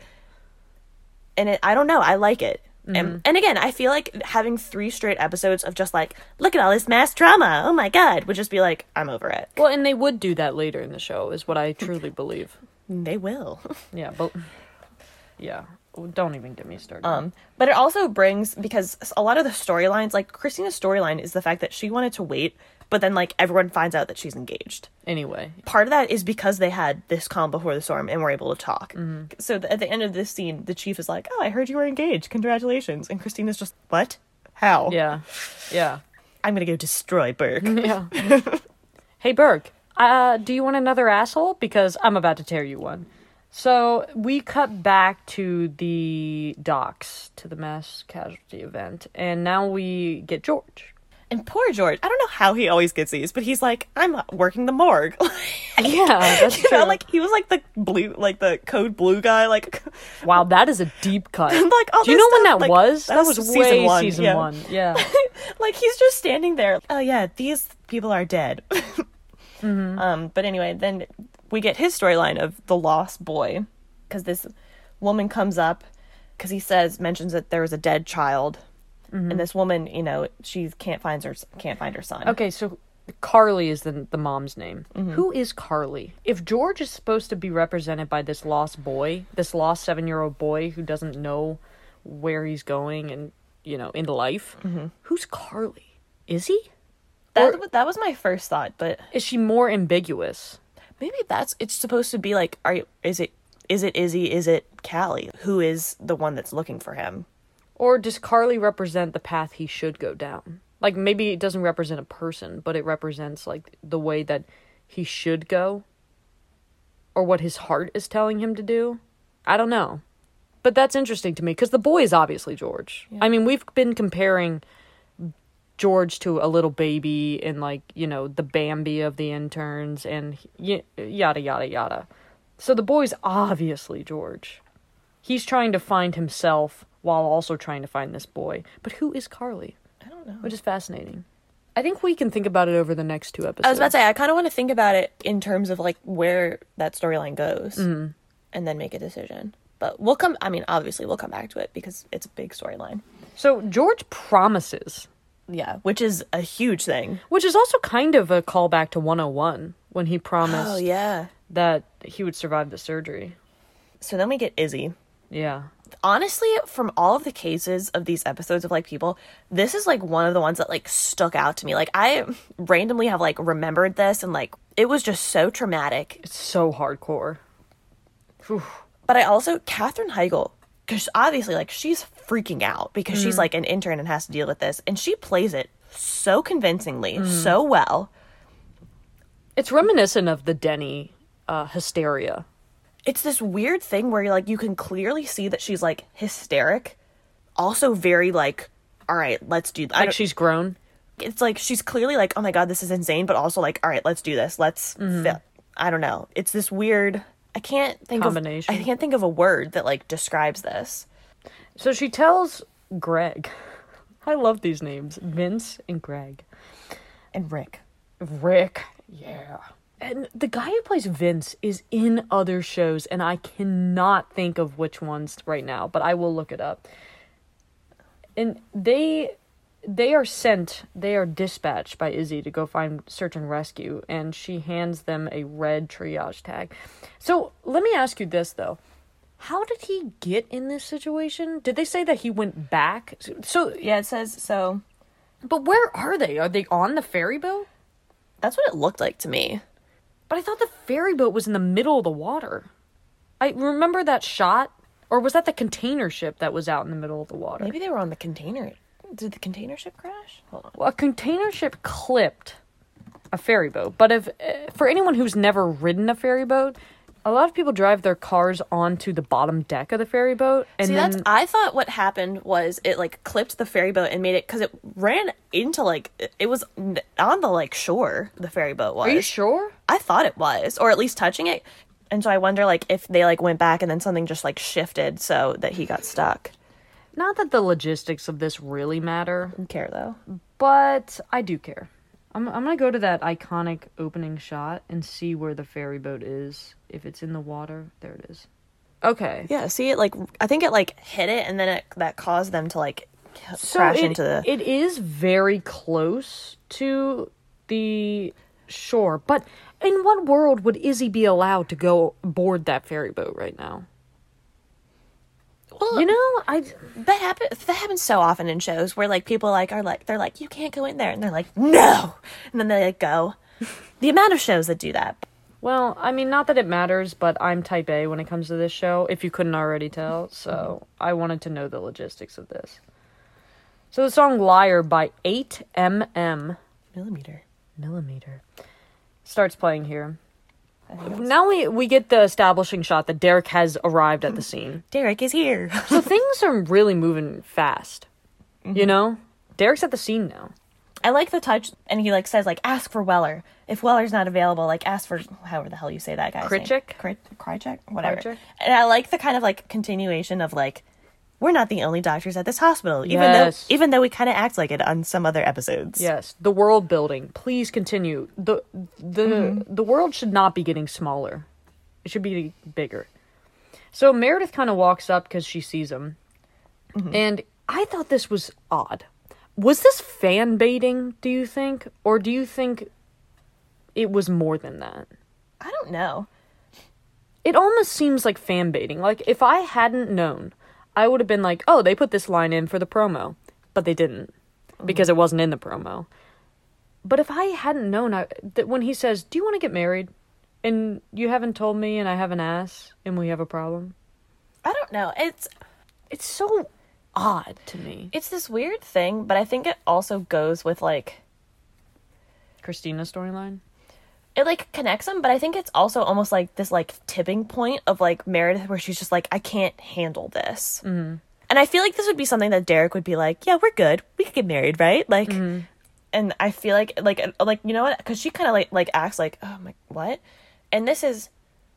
And it, I don't know, I like it. Mm-hmm. And, and again, I feel like having three straight episodes of just like, look at all this mass trauma, oh my god, would just be like, I'm over it. Well, and they would do that later in the show, is what I truly believe. They will. Yeah, but yeah, don't even get me started. Um, but it also brings, because a lot of the storylines, like Christina's storyline is the fact that she wanted to wait, but then like everyone finds out that she's engaged. Anyway, Part of that is because they had this calm before the storm and were able to talk. Mm-hmm. So th- at the end of this scene, the chief is like, oh, I heard you were engaged. Congratulations. And Christina's just, what? How? yeah, yeah, I'm going to go destroy Burke. yeah. Hey, Burke, uh, do you want another asshole? Because I'm about to tear you one. So we cut back to the docks, to the mass casualty event, and now we get George. And poor George, I don't know how he always gets these, but he's like, I'm working the morgue. Yeah, that's you true. know, like he was like the blue, like the code blue guy, like Wow, that is a deep cut. like all Do you this know when stuff, that like, was? that That, was was, season way one, season yeah. one. Yeah. like he's just standing there. Oh yeah, these people are dead. Mm-hmm. Um, but anyway, then we get his storyline of the lost boy, because this woman comes up because he says mentions that there was a dead child, Mm-hmm. and this woman, you know, she can't find her can't find her son. Okay, so Carly is the the mom's name. Mm-hmm. Who is Carly? If George is supposed to be represented by this lost boy, this lost seven-year-old boy who doesn't know where he's going and, you know, in life, Mm-hmm. who's Carly? Is he? That Or that was my first thought, but is she more ambiguous? maybe that's it's supposed to be like, are you, is it is it Izzy? Is it Callie? Who is the one that's looking for him? Or does Carly represent the path he should go down? Like, maybe it doesn't represent a person, but it represents, like, the way that he should go. Or what his heart is telling him to do. I don't know. But that's interesting to me, because the boy is obviously George. Yeah. I mean, we've been comparing George to a little baby and, like, you know, the Bambi of the interns and y- yada, yada, yada. So the boy's obviously George. He's trying to find himself while also trying to find this boy. But who is Carly? I don't know. Which is fascinating. I think we can think about it over the next two episodes. I was about to say, I kind of want to think about it in terms of like where that storyline goes, Mm-hmm. and then make a decision. But we'll come. I mean, obviously, we'll come back to it because it's a big storyline. So George promises, Yeah, which is a huge thing. which is also kind of a callback to one oh one when he promised Oh yeah. that he would survive the surgery. So then we get Izzy. Yeah. Honestly, from all of the cases of these episodes of like people, this is like one of the ones that like stuck out to me. Like I randomly have like remembered this, and like it was just so traumatic. It's so hardcore. Whew. But I also, Katherine Heigl, because obviously, like, she's freaking out because she's, like, an intern and has to deal with this. And she plays it so convincingly, so well. It's reminiscent of the Denny uh, hysteria. It's this weird thing where, like, you can clearly see that she's, like, hysteric. Also very, like, all right, let's do... I Like don't- she's grown. It's, like, she's clearly, like, oh, my God, this is insane. But also, like, all right, let's do this. Let's... fi- I don't know. It's this weird... I can't think Combination. of... I can't think of a word that, like, describes this. So she tells Greg. I love these names. Vince and Greg. And Rick. Rick. Yeah. And the guy who plays Vince is in other shows, and I cannot think of which ones right now, but I will look it up. And they they are sent, they are dispatched by Izzy to go find search and rescue, and she hands them a red triage tag. So let me ask you this, though. How did he get in this situation? Did they say that he went back? So, Yeah, it says so. but where are they? Are they on the ferry boat? That's what it looked like to me. But I thought the ferry boat was in the middle of the water. I remember that shot, or was that the container ship that was out in the middle of the water? Maybe they were on the container. Did the container ship crash? Hold on. Well, a container ship clipped a ferry boat. But if uh, for anyone who's never ridden a ferry boat, a lot of people drive their cars onto the bottom deck of the ferry boat, and See, then that's. I thought what happened was it like clipped the ferry boat and made it because it ran into like it- it was n- on the like shore. The ferry boat was. are you sure? I thought it was, or at least touching it. And so I wonder, like, if they, like, went back and then something just, like, shifted so that he got stuck. Not that the logistics of this really matter. I don't care, though. But I do care. I'm I'm going to go to that iconic opening shot and see where the ferry boat is. If it's in the water, there it is. Okay. Yeah, see, it, like, I think it, like, hit it, and then it that caused them to, like, So crash it, into the... it is very close to the shore, but in what world would Izzy be allowed to go board that ferry boat right now? Well, You know, I that happen that happens so often in shows where, like, people, like, are like, they're like, you can't go in there, and they're like, no! And then they, like, go. The amount of shows that do that. well, I mean, not that it matters, but I'm type A when it comes to this show, if you couldn't already tell, so I wanted to know the logistics of this. So the song Liar by eight M M Millimeter. Millimeter starts playing here. Now we, we get the establishing shot that Derek has arrived at the scene. Derek is here. So things are really moving fast. Mm-hmm. You know? Derek's at the scene now. I like the touch, and he, like, says, like, ask for Weller. If Weller's not available, like, ask for however the hell you say that guy's name. Krychek? Kry- Krychek? Whatever. Krychek? And I like the kind of, like, continuation of, like, we're not the only doctors at this hospital, even Yes. though even though we kind of act like it on some other episodes. Yes, the world building. Please continue. The the Mm-hmm. the world should not be getting smaller. It should be bigger. So Meredith kind of walks up because she sees him. Mm-hmm. And I thought this was odd. Was this fan baiting, do you think? Or do you think it was more than that? I don't know. It almost seems like fan baiting. Like, if I hadn't known, I would have been like, oh, they put this line in for the promo. But they didn't. Because it wasn't in the promo. But if I hadn't known, I, that when he says, do you want to get married? And you haven't told me and I haven't asked and we have a problem. I don't know. It's It's so odd to me. it's this weird thing, but I think it also goes with, like, Christina's storyline? it, like, connects them, but I think it's also almost like this, like, tipping point of, like, Meredith where she's just like, I can't handle this. Mm-hmm. And I feel like this would be something that Derek would be like, yeah, we're good. We could get married, right? Like, mm-hmm. And I feel like, like, like you know what? Because she kind of, like, like, acts like, oh, my, what? And this is,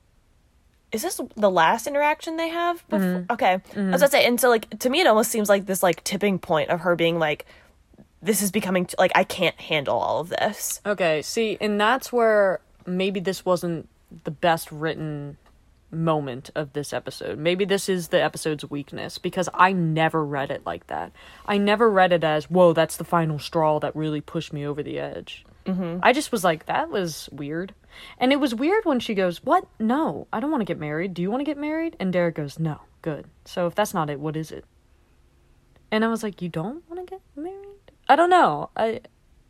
is this the last interaction they have? Before? Mm-hmm. Okay. Mm-hmm. I was going to say, and so, like, to me, it almost seems like this, like, tipping point of her being like, this is becoming, like, I can't handle all of this. Okay, see, and that's where maybe this wasn't the best written moment of this episode. Maybe this is the episode's weakness, because I never read it like that. I never read it as, whoa, that's the final straw that really pushed me over the edge. Mm-hmm. I just was like, that was weird. And it was weird when she goes, what? No, I don't want to get married. Do you want to get married? And Derek goes, no. Good. So if that's not it, what is it? And I was like, you don't want to get married? I don't know. I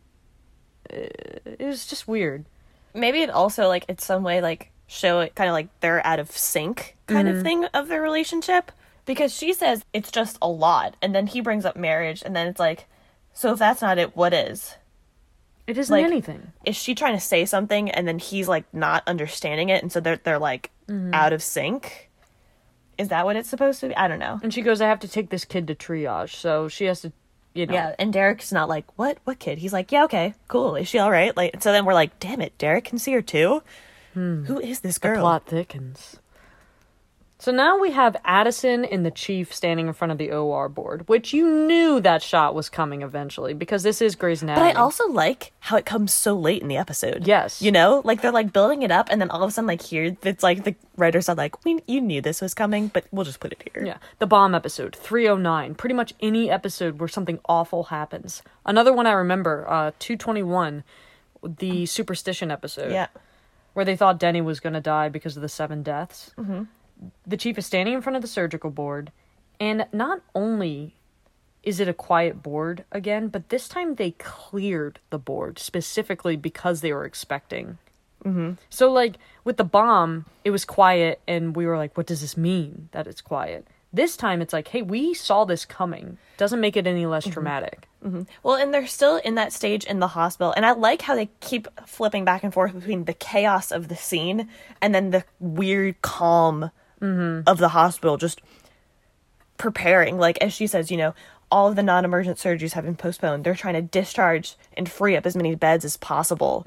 it was just weird. Maybe it also, like, it's some way, like, show it kind of like they're out of sync kind mm-hmm. of thing of their relationship. Because she says it's just a lot, and then he brings up marriage, and then it's like, so if that's not it, what is? It isn't like, anything. Is she trying to say something, and then he's, like, not understanding it, and so they're, they're like, mm-hmm. out of sync? Is that what it's supposed to be? I don't know. And she goes, I have to take this kid to triage, so she has to, you know. Yeah, and Derek's not like, what? What kid? He's like, yeah, okay, cool. Is she all right? Like, so then we're like, damn it, Derek can see her too? Hmm. Who is this girl? The plot thickens. So now we have Addison and the chief standing in front of the O R board, which you knew that shot was coming eventually, because this is Grey's Anatomy. But I also like how it comes so late in the episode. Yes. You know? Like, they're, like, building it up, and then all of a sudden, like, here, it's like the writers are like, we, you knew this was coming, but we'll just put it here. Yeah. The bomb episode, three oh nine. Pretty much any episode where something awful happens. Another one I remember, uh, two twenty-one, the superstition episode. Yeah. Where they thought Denny was going to die because of the seven deaths. Mm-hmm. The chief is standing in front of the surgical board, and not only is it a quiet board again, but this time they cleared the board specifically because they were expecting. Mm-hmm. So, like, with the bomb, it was quiet, and we were like, what does this mean that it's quiet? This time, it's like, hey, we saw this coming. Doesn't make it any less mm-hmm. traumatic. Mm-hmm. Well, and they're still in that stage in the hospital, and I like how they keep flipping back and forth between the chaos of the scene and then the weird calm mm-hmm. of the hospital, just preparing. Like, as she says, you know, all of the non-emergent surgeries have been postponed. They're trying to discharge and free up as many beds as possible. Mm-hmm.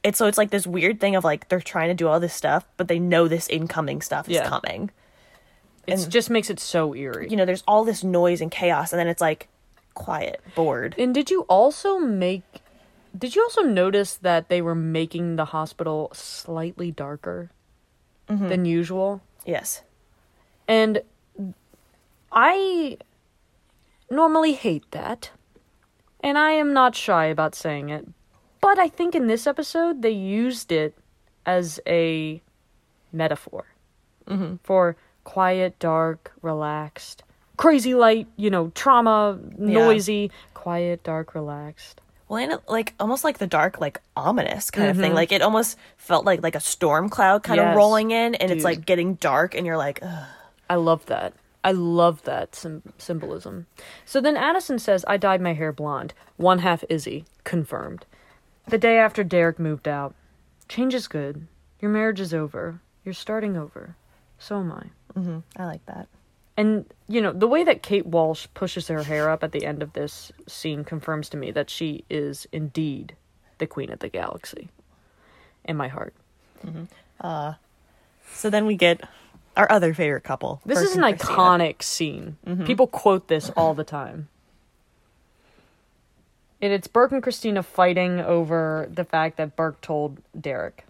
It's so it's like this weird thing of like they're trying to do all this stuff, but they know this incoming stuff is Yeah. coming. It just makes it so eerie. You know, there's all this noise and chaos, and then it's like quiet, bored. And did you also make did you also notice that they were making the hospital slightly darker Mm-hmm. than usual? Yes. And I normally hate that. And I am not shy about saying it. But I think in this episode they used it as a metaphor Mm-hmm. for quiet, dark, relaxed, crazy light, you know, trauma, noisy, quiet, dark, relaxed. Well, and it, like almost like the dark, like ominous kind of Mm-hmm. thing. Like it almost felt like like a storm cloud kind Yes, of rolling in, and dude. it's like getting dark, and you're like, ugh. I love that. I love that sim- symbolism. So then Addison says, I dyed my hair blonde. One half Izzy. Confirmed. The day after Derek moved out. Change is good. Your marriage is over. You're starting over. So am I. Mm-hmm. I like that. And, you know, the way that Kate Walsh pushes her hair up at the end of this scene confirms to me that she is indeed the queen of the galaxy. In my heart. So then we get our other favorite couple. This Burke is an and Christina. iconic scene. People quote this all the time. And it's Burke and Christina fighting over the fact that Burke told Derek.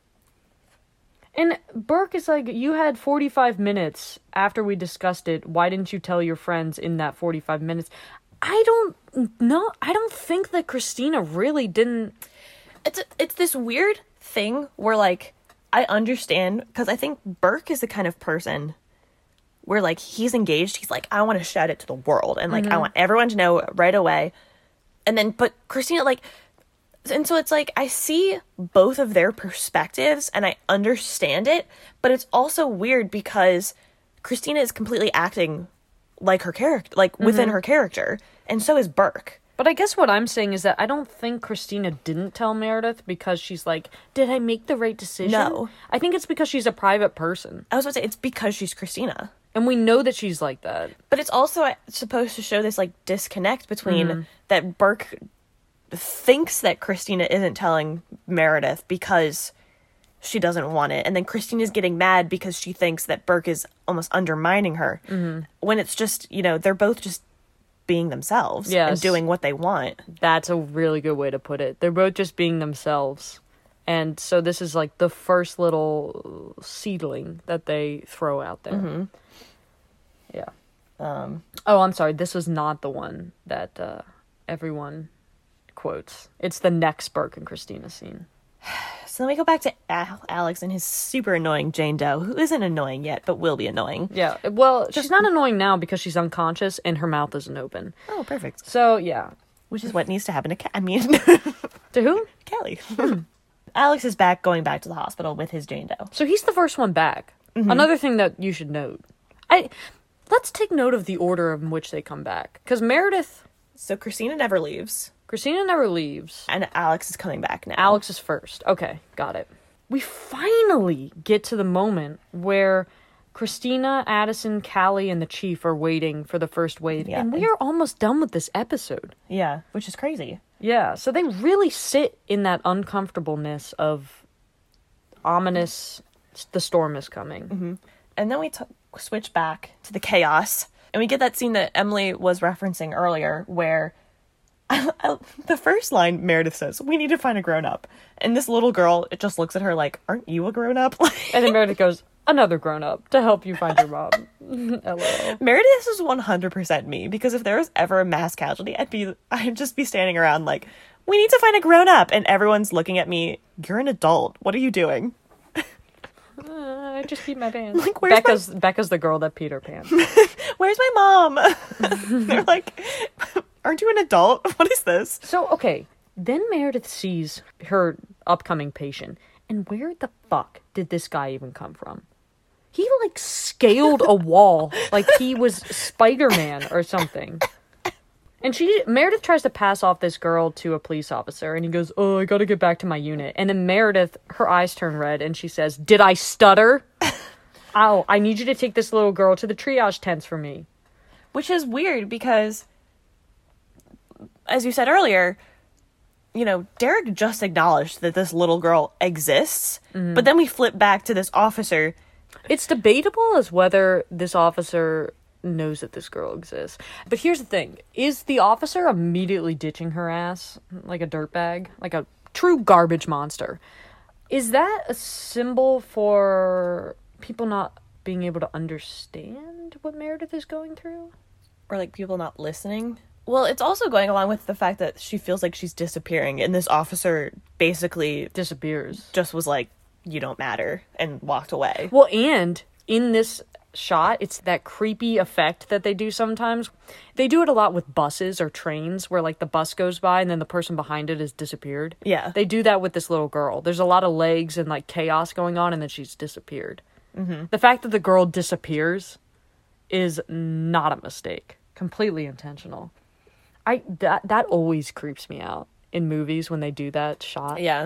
And Burke is like, you had forty-five minutes after we discussed it. Why didn't you tell your friends in that forty-five minutes? I don't know. I don't think that Christina really didn't. It's a, it's this weird thing where like I understand because I think Burke is the kind of person where like he's engaged. He's like, I want to shout it to the world, and like I want everyone to know right away. And then, but Christina, like, and so it's like I see both of their perspectives and I understand it, but it's also weird because Christina is completely acting like her character, like within her character, and so is Burke. But I guess what I'm saying is that I don't think Christina didn't tell Meredith because she's like, did I make the right decision? No. I think it's because she's a private person. I was about to say it's because she's Christina. And we know that she's like that. But it's also supposed to show this like disconnect between that Burke thinks that Christina isn't telling Meredith because she doesn't want it, and then Christina's getting mad because she thinks that Burke is almost undermining her. Mm-hmm. When it's just, you know, they're both just being themselves Yes. and doing what they want. That's a really good way to put it. They're both just being themselves. And so this is like the first little seedling that they throw out there. Mm-hmm. Yeah. Um, Oh, I'm sorry. This was not the one that uh, everyone quotes. It's the next Burke and Christina scene. so then we go back to Al- Alex and his super annoying Jane Doe, who isn't annoying yet, but will be annoying. Yeah. Well, she's not annoying now because she's unconscious and her mouth isn't open. Oh, perfect. So, yeah. Which is what needs to happen to Ca- I mean, To who? Kelly. Alex is back going back to the hospital with his Jane Doe. So he's the first one back. Another thing that you should note. I let's take note of the order in which they come back. Because Meredith, So Christina never leaves, Christina never leaves. and Alex is coming back now. Alex is first. Okay, got it. We finally get to the moment where Christina, Addison, Callie, and the Chief are waiting for the first wave. Yeah. And we are almost done with this episode. Yeah, which is crazy. Yeah, so they really sit in that uncomfortableness of ominous, the storm is coming. Mm-hmm. And then we t- switch back to the chaos, and we get that scene that Emily was referencing earlier, where the first line Meredith says, "We need to find a grown-up," and this little girl, it just looks at her like, "Aren't you a grown-up?" And then Meredith goes, another grown-up to help you find your mom. LOL. Meredith is one hundred percent me, because if there was ever a mass casualty, I'd be, I'd just be standing around like, "We need to find a grown-up," and everyone's looking at me, "You're an adult. What are you doing?" Uh, I just peed my pants. Like, where's Becca's Becca's the girl that peed her pants. Where's my mom? They're like, "Aren't you an adult? What is this?" So, okay, then Meredith sees her upcoming patient, and where the fuck did this guy even come from? He, like, scaled a wall like he was Spider-Man or something. And she, Meredith tries to pass off this girl to a police officer, and he goes, "Oh, I gotta get back to my unit." And then Meredith, her eyes turn red, and she says, "Did I stutter? Ow, I need you to take this little girl to the triage tents for me." Which is weird because, as you said earlier, you know, Derek just acknowledged that this little girl exists, Mm-hmm. but then we flip back to this officer. It's debatable as whether this officer knows that this girl exists. But here's the thing. Is the officer immediately ditching her ass like a dirtbag? Like a true garbage monster? Is that a symbol for people not being able to understand what Meredith is going through? Or, like, people not listening? Well, it's also going along with the fact that she feels like she's disappearing, and this officer basically Disappears. just was like, you don't matter, and walked away. Well, and in this shot, it's that creepy effect that they do sometimes. They do it a lot with buses or trains where, like, the bus goes by and then the person behind it has disappeared. Yeah. They do that with this little girl. There's a lot of legs and, like, chaos going on, and then she's disappeared. Mm-hmm. The fact that the girl disappears is not a mistake. Completely intentional. I that that always creeps me out in movies when they do that shot. Yeah.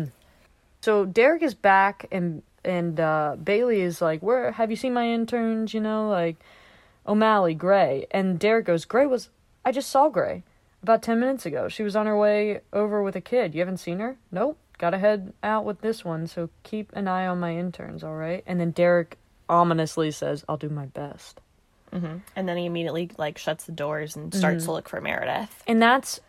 So Derek is back, and and uh, Bailey is like, "Where have you seen my interns? You know, like O'Malley, Gray." And Derek goes, "Gray was I just saw Gray about ten minutes ago. She was on her way over with a kid. You haven't seen her? Nope. Gotta head out with this one. So keep an eye on my interns, all right?" And then Derek ominously says, "I'll do my best." Mm-hmm. And then he immediately, like, shuts the doors and starts Mm-hmm. to look for Meredith. And that's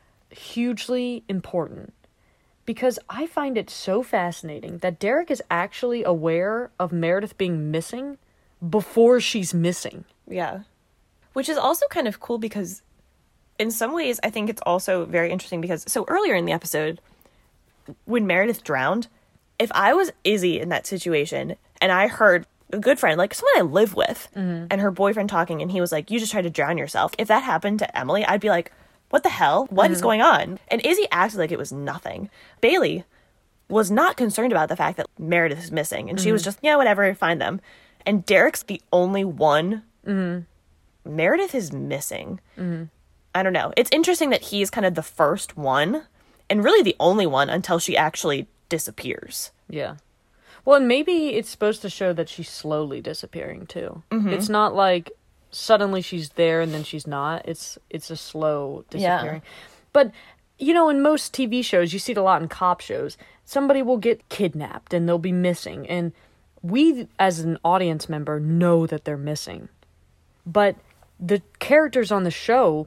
hugely important because I find it so fascinating that Derek is actually aware of Meredith being missing before she's missing. Yeah. Which is also kind of cool because in some ways I think it's also very interesting because so earlier in the episode when Meredith drowned, if I was Izzy in that situation and I heard a good friend, like someone I live with, Mm-hmm. and her boyfriend talking and he was like, you just tried to drown yourself. If that happened to Emily, I'd be like, what the hell? What Mm-hmm. is going on? And Izzy acted like it was nothing. Bailey was not concerned about the fact that Meredith is missing. And she was just, yeah, whatever, find them. And Derek's the only one. Mm-hmm. Meredith is missing. Mm-hmm. I don't know. It's interesting that he's kind of the first one and really the only one until she actually disappears. Yeah. Well, and maybe it's supposed to show that she's slowly disappearing too. Mm-hmm. It's not like suddenly she's there and then she's not. It's it's a slow disappearing. But you know, in most T V shows, you see it a lot in cop shows. Somebody will get kidnapped and they'll be missing, and we as an audience member know that they're missing. But the characters on the show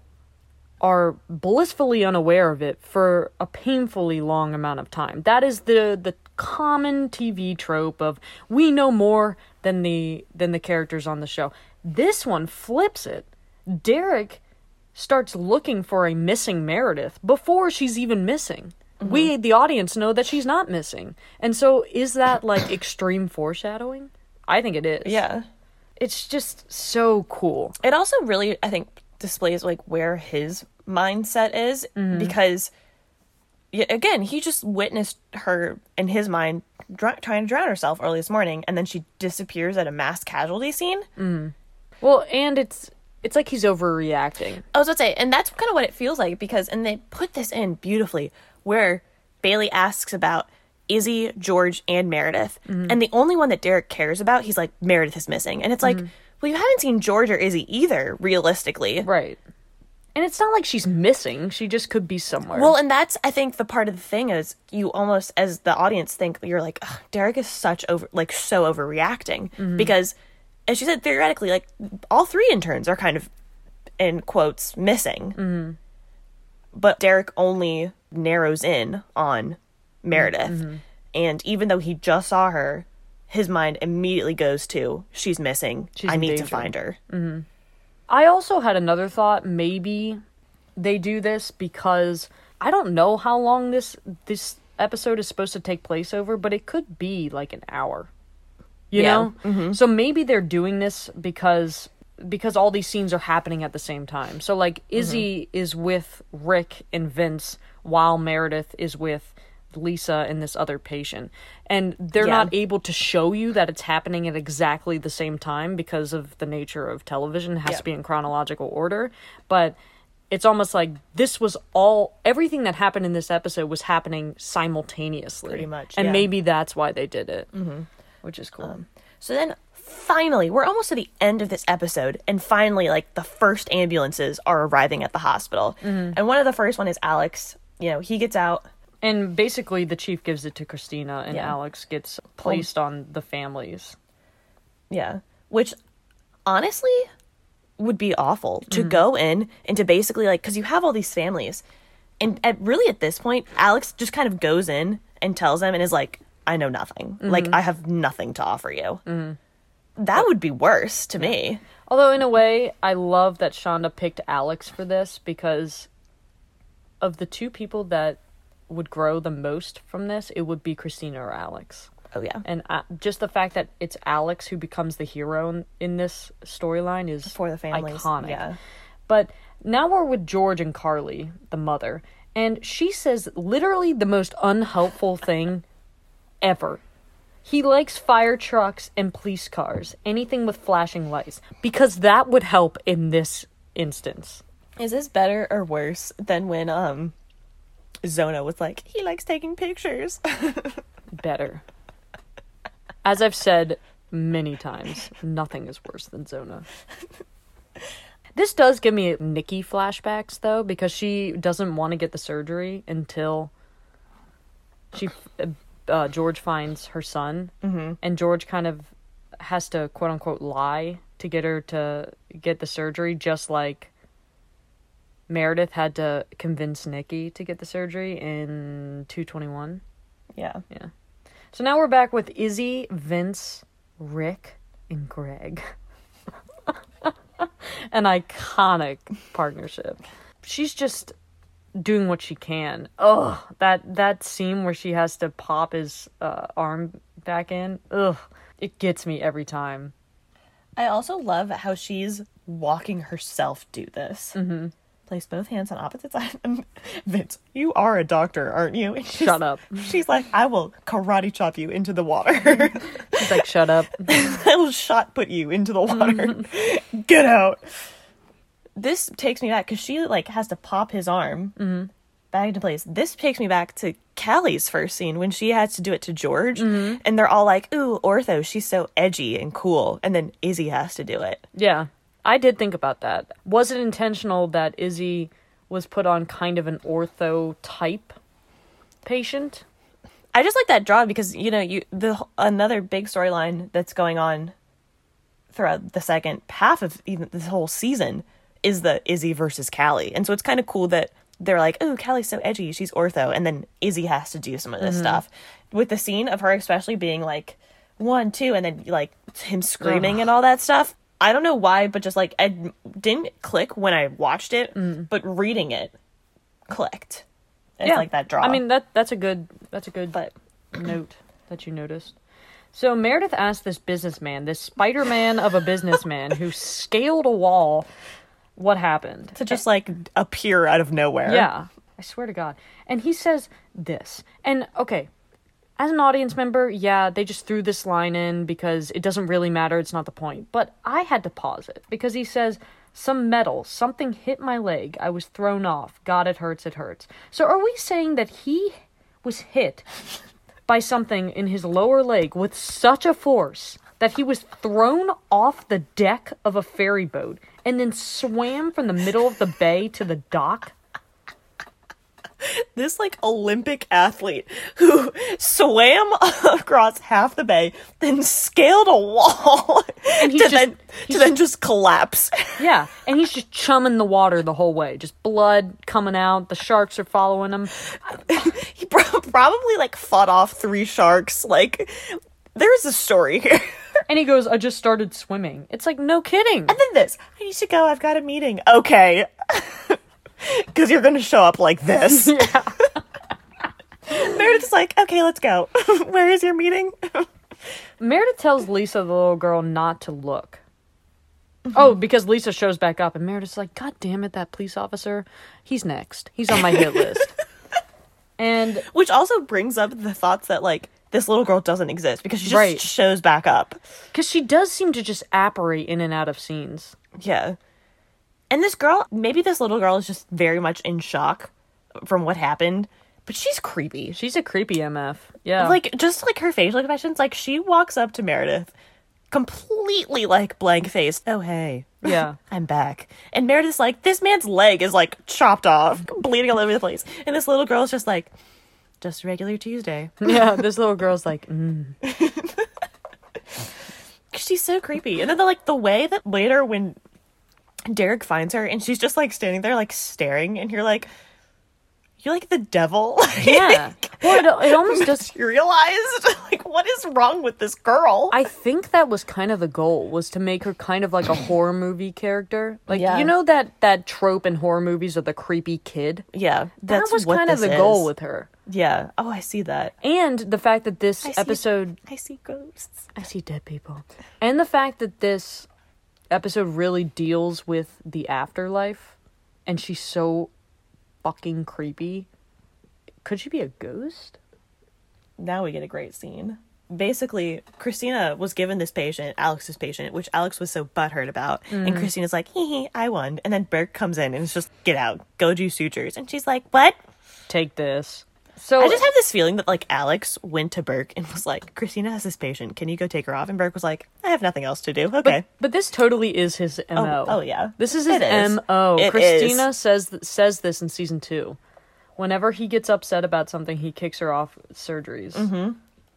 are blissfully unaware of it for a painfully long amount of time. That is the the common T V trope of we know more than the than the characters on the show. This one flips it. Derek starts looking for a missing Meredith before she's even missing. Mm-hmm. We, the audience, know that she's not missing. And so is that like extreme foreshadowing? I think it is. Yeah. It's just so cool. It also really, I think, displays like where his mindset is Mm-hmm. because yeah, again, he just witnessed her in his mind dr- trying to drown herself early this morning, and then she disappears at a mass casualty scene. Mm. Well, and it's it's like he's overreacting. I was about to say, and that's kind of what it feels like because, and they put this in beautifully, where Bailey asks about Izzy, George, and Meredith, Mm-hmm. and the only one that Derek cares about, he's like, Meredith is missing, and it's like, Mm-hmm. well, you haven't seen George or Izzy either, realistically. Right. And it's not like she's missing. She just could be somewhere. Well, and that's, I think, the part of the thing is you almost, as the audience, think you're like, ugh, Derek is such over, like, so overreacting. Mm-hmm. Because, as you said, theoretically, like, all three interns are kind of, in quotes, missing. Mm-hmm. But Derek only narrows in on Meredith. Mm-hmm. And even though he just saw her, his mind immediately goes to, she's missing. She's I in need to danger. find her. Mm-hmm. I also had another thought. Maybe they do this because I don't know how long this this episode is supposed to take place over, but it could be like an hour. You Yeah. know? Mm-hmm. So maybe they're doing this because because all these scenes are happening at the same time. So like Izzy mm-hmm. is with Rick and Vince while Meredith is with Lisa and this other patient, and they're Yeah. not able to show you that it's happening at exactly the same time because of the nature of television. It has Yeah. to be in chronological order, but it's almost like this was all everything that happened in this episode was happening simultaneously, Pretty much, and yeah. maybe that's why they did it, mm-hmm. which is cool. Um, so then finally, we're almost to the end of this episode, and finally, like, the first ambulances are arriving at the hospital. Mm-hmm. And one of the first one is Alex. You know, he gets out, And basically, the chief gives it to Christina, and Yeah. Alex gets placed on the families. Yeah. Which, honestly, would be awful. To go in and to basically, like, because you have all these families. And at really at this point, Alex just kind of goes in and tells them and is like, I know nothing. Like, I have nothing to offer you. That would be worse to me. Although, in a way, I love that Shonda picked Alex for this, because of the two people that would grow the most from this, it would be Christina or Alex. Oh, yeah. And uh, just the fact that it's Alex who becomes the hero in, in this storyline is For the families. iconic. Yeah. But now we're with George and Carly, the mother, and she says literally the most unhelpful thing ever. He likes fire trucks and police cars, anything with flashing lights, because that would help in this instance. Is this better or worse than when um Zona was like, he likes taking pictures? Better. As I've said many times, nothing is worse than Zona. This does give me Nikki flashbacks, though, because she doesn't want to get the surgery until she uh, George finds her son, mm-hmm. and George kind of has to quote unquote lie to get her to get the surgery, just like Meredith had to convince Nikki to get the surgery in two twenty-one. Yeah. Yeah. So now we're back with Izzy, Vince, Rick, and Greg. An iconic partnership. She's just doing what she can. Ugh, that that scene where she has to pop his uh, arm back in. Ugh, it gets me every time. I also love how she's walking herself do this. Mm-hmm. Place both hands on opposite sides. Vince, you are a doctor, aren't you? And she's, Shut up. She's like, I will karate chop you into the water. She's like, shut up. I will shot put you into the water. Get out. This takes me back because she like has to pop his arm mm-hmm. back into place. This takes me back to Callie's first scene when she has to do it to George, mm-hmm. and they're all like, "Ooh, ortho, she's so edgy and cool," and then Izzy has to do it. Yeah, I did think about that. Was it intentional that Izzy was put on kind of an ortho type patient? I just like that draw because you know you the another big storyline that's going on throughout the second half of even this whole season is the Izzy versus Callie. And so it's kind of cool that they're like, oh, Callie's so edgy, she's ortho, and then Izzy has to do some of this mm-hmm. stuff. With the scene of her especially being like, one, two, and then like him screaming Ugh. and all that stuff. I don't know why, but just like, I didn't click when I watched it, mm. but reading it clicked. It's yeah. like that draw. I mean, that that's a good, that's a good but, note that you noticed. So Meredith asked this businessman, this Spider-Man of a businessman who scaled a wall, what happened. To just, like, appear out of nowhere. Yeah. I swear to God. And he says this. And, okay, as an audience member, yeah, they just threw this line in because it doesn't really matter. It's not the point. But I had to pause it because he says, some metal, something hit my leg. I was thrown off. God, it hurts, it hurts. So are we saying that he was hit by something in his lower leg with such a force that he was thrown off the deck of a ferry boat and then swam from the middle of the bay to the dock? This, like, Olympic athlete who swam across half the bay, then scaled a wall and he's to, just, then, to then just collapse. Yeah, and he's just chumming the water the whole way. Just blood coming out. The sharks are following him. He probably, like, fought off three sharks. Like, there's a story here. And he goes, I just started swimming. It's like, no kidding. And then this, I need to go, I've got a meeting. Okay. Because you're going to show up like this. Yeah. Meredith's like, okay, let's go. Where is your meeting? Meredith tells Lisa, the little girl, not to look. Mm-hmm. Oh, because Lisa shows back up, and Meredith's like, God damn it, that police officer. He's next. He's on my hit list. And which also brings up the thoughts that, like, this little girl doesn't exist because she just right. shows back up. Because she does seem to just apparate in and out of scenes. Yeah. And this girl, maybe this little girl is just very much in shock from what happened, but she's creepy. She's a creepy M F. Yeah. Like, just like her facial expressions, like, she walks up to Meredith completely, like, blank-faced. Oh, hey. Yeah. I'm back. And Meredith's like, this man's leg is, like, chopped off, bleeding all over the place. And this little girl's just like, just a regular Tuesday. Yeah, this little girl's like, mm. She's so creepy. And then the, like the way that later when Derek finds her and she's just like standing there like staring, and you're like, you're like the devil. Yeah. Well, it, it almost just materialized. Like, what is wrong with this girl? I think that was kind of the goal, was to make her kind of like a horror movie character. Like, Yeah. you know that that trope in horror movies of the creepy kid? Yeah, that's That was what kind of this the goal is. with her. Yeah. Oh, I see that. And the fact that this I see- episode I see ghosts. I see dead people. And the fact that this episode really deals with the afterlife, and she's so fucking creepy. Could she be a ghost? Now we get a great scene. Basically, Christina was given this patient, Alex's patient, which Alex was so butthurt about. Mm. And Christina's like, hee hee, I won. And then Burke comes in and it's just, get out, go do sutures. And she's like, what? Take this. So I just have this feeling that, like, Alex went to Burke and was like, Christina has this patient, can you go take her off? And Burke was like, I have nothing else to do. Okay. But this totally is his M O. Oh, oh, yeah. This is his It is. M O. It Christina is. says th- says this in season two. Whenever he gets upset about something, he kicks her off surgeries. Mm-hmm.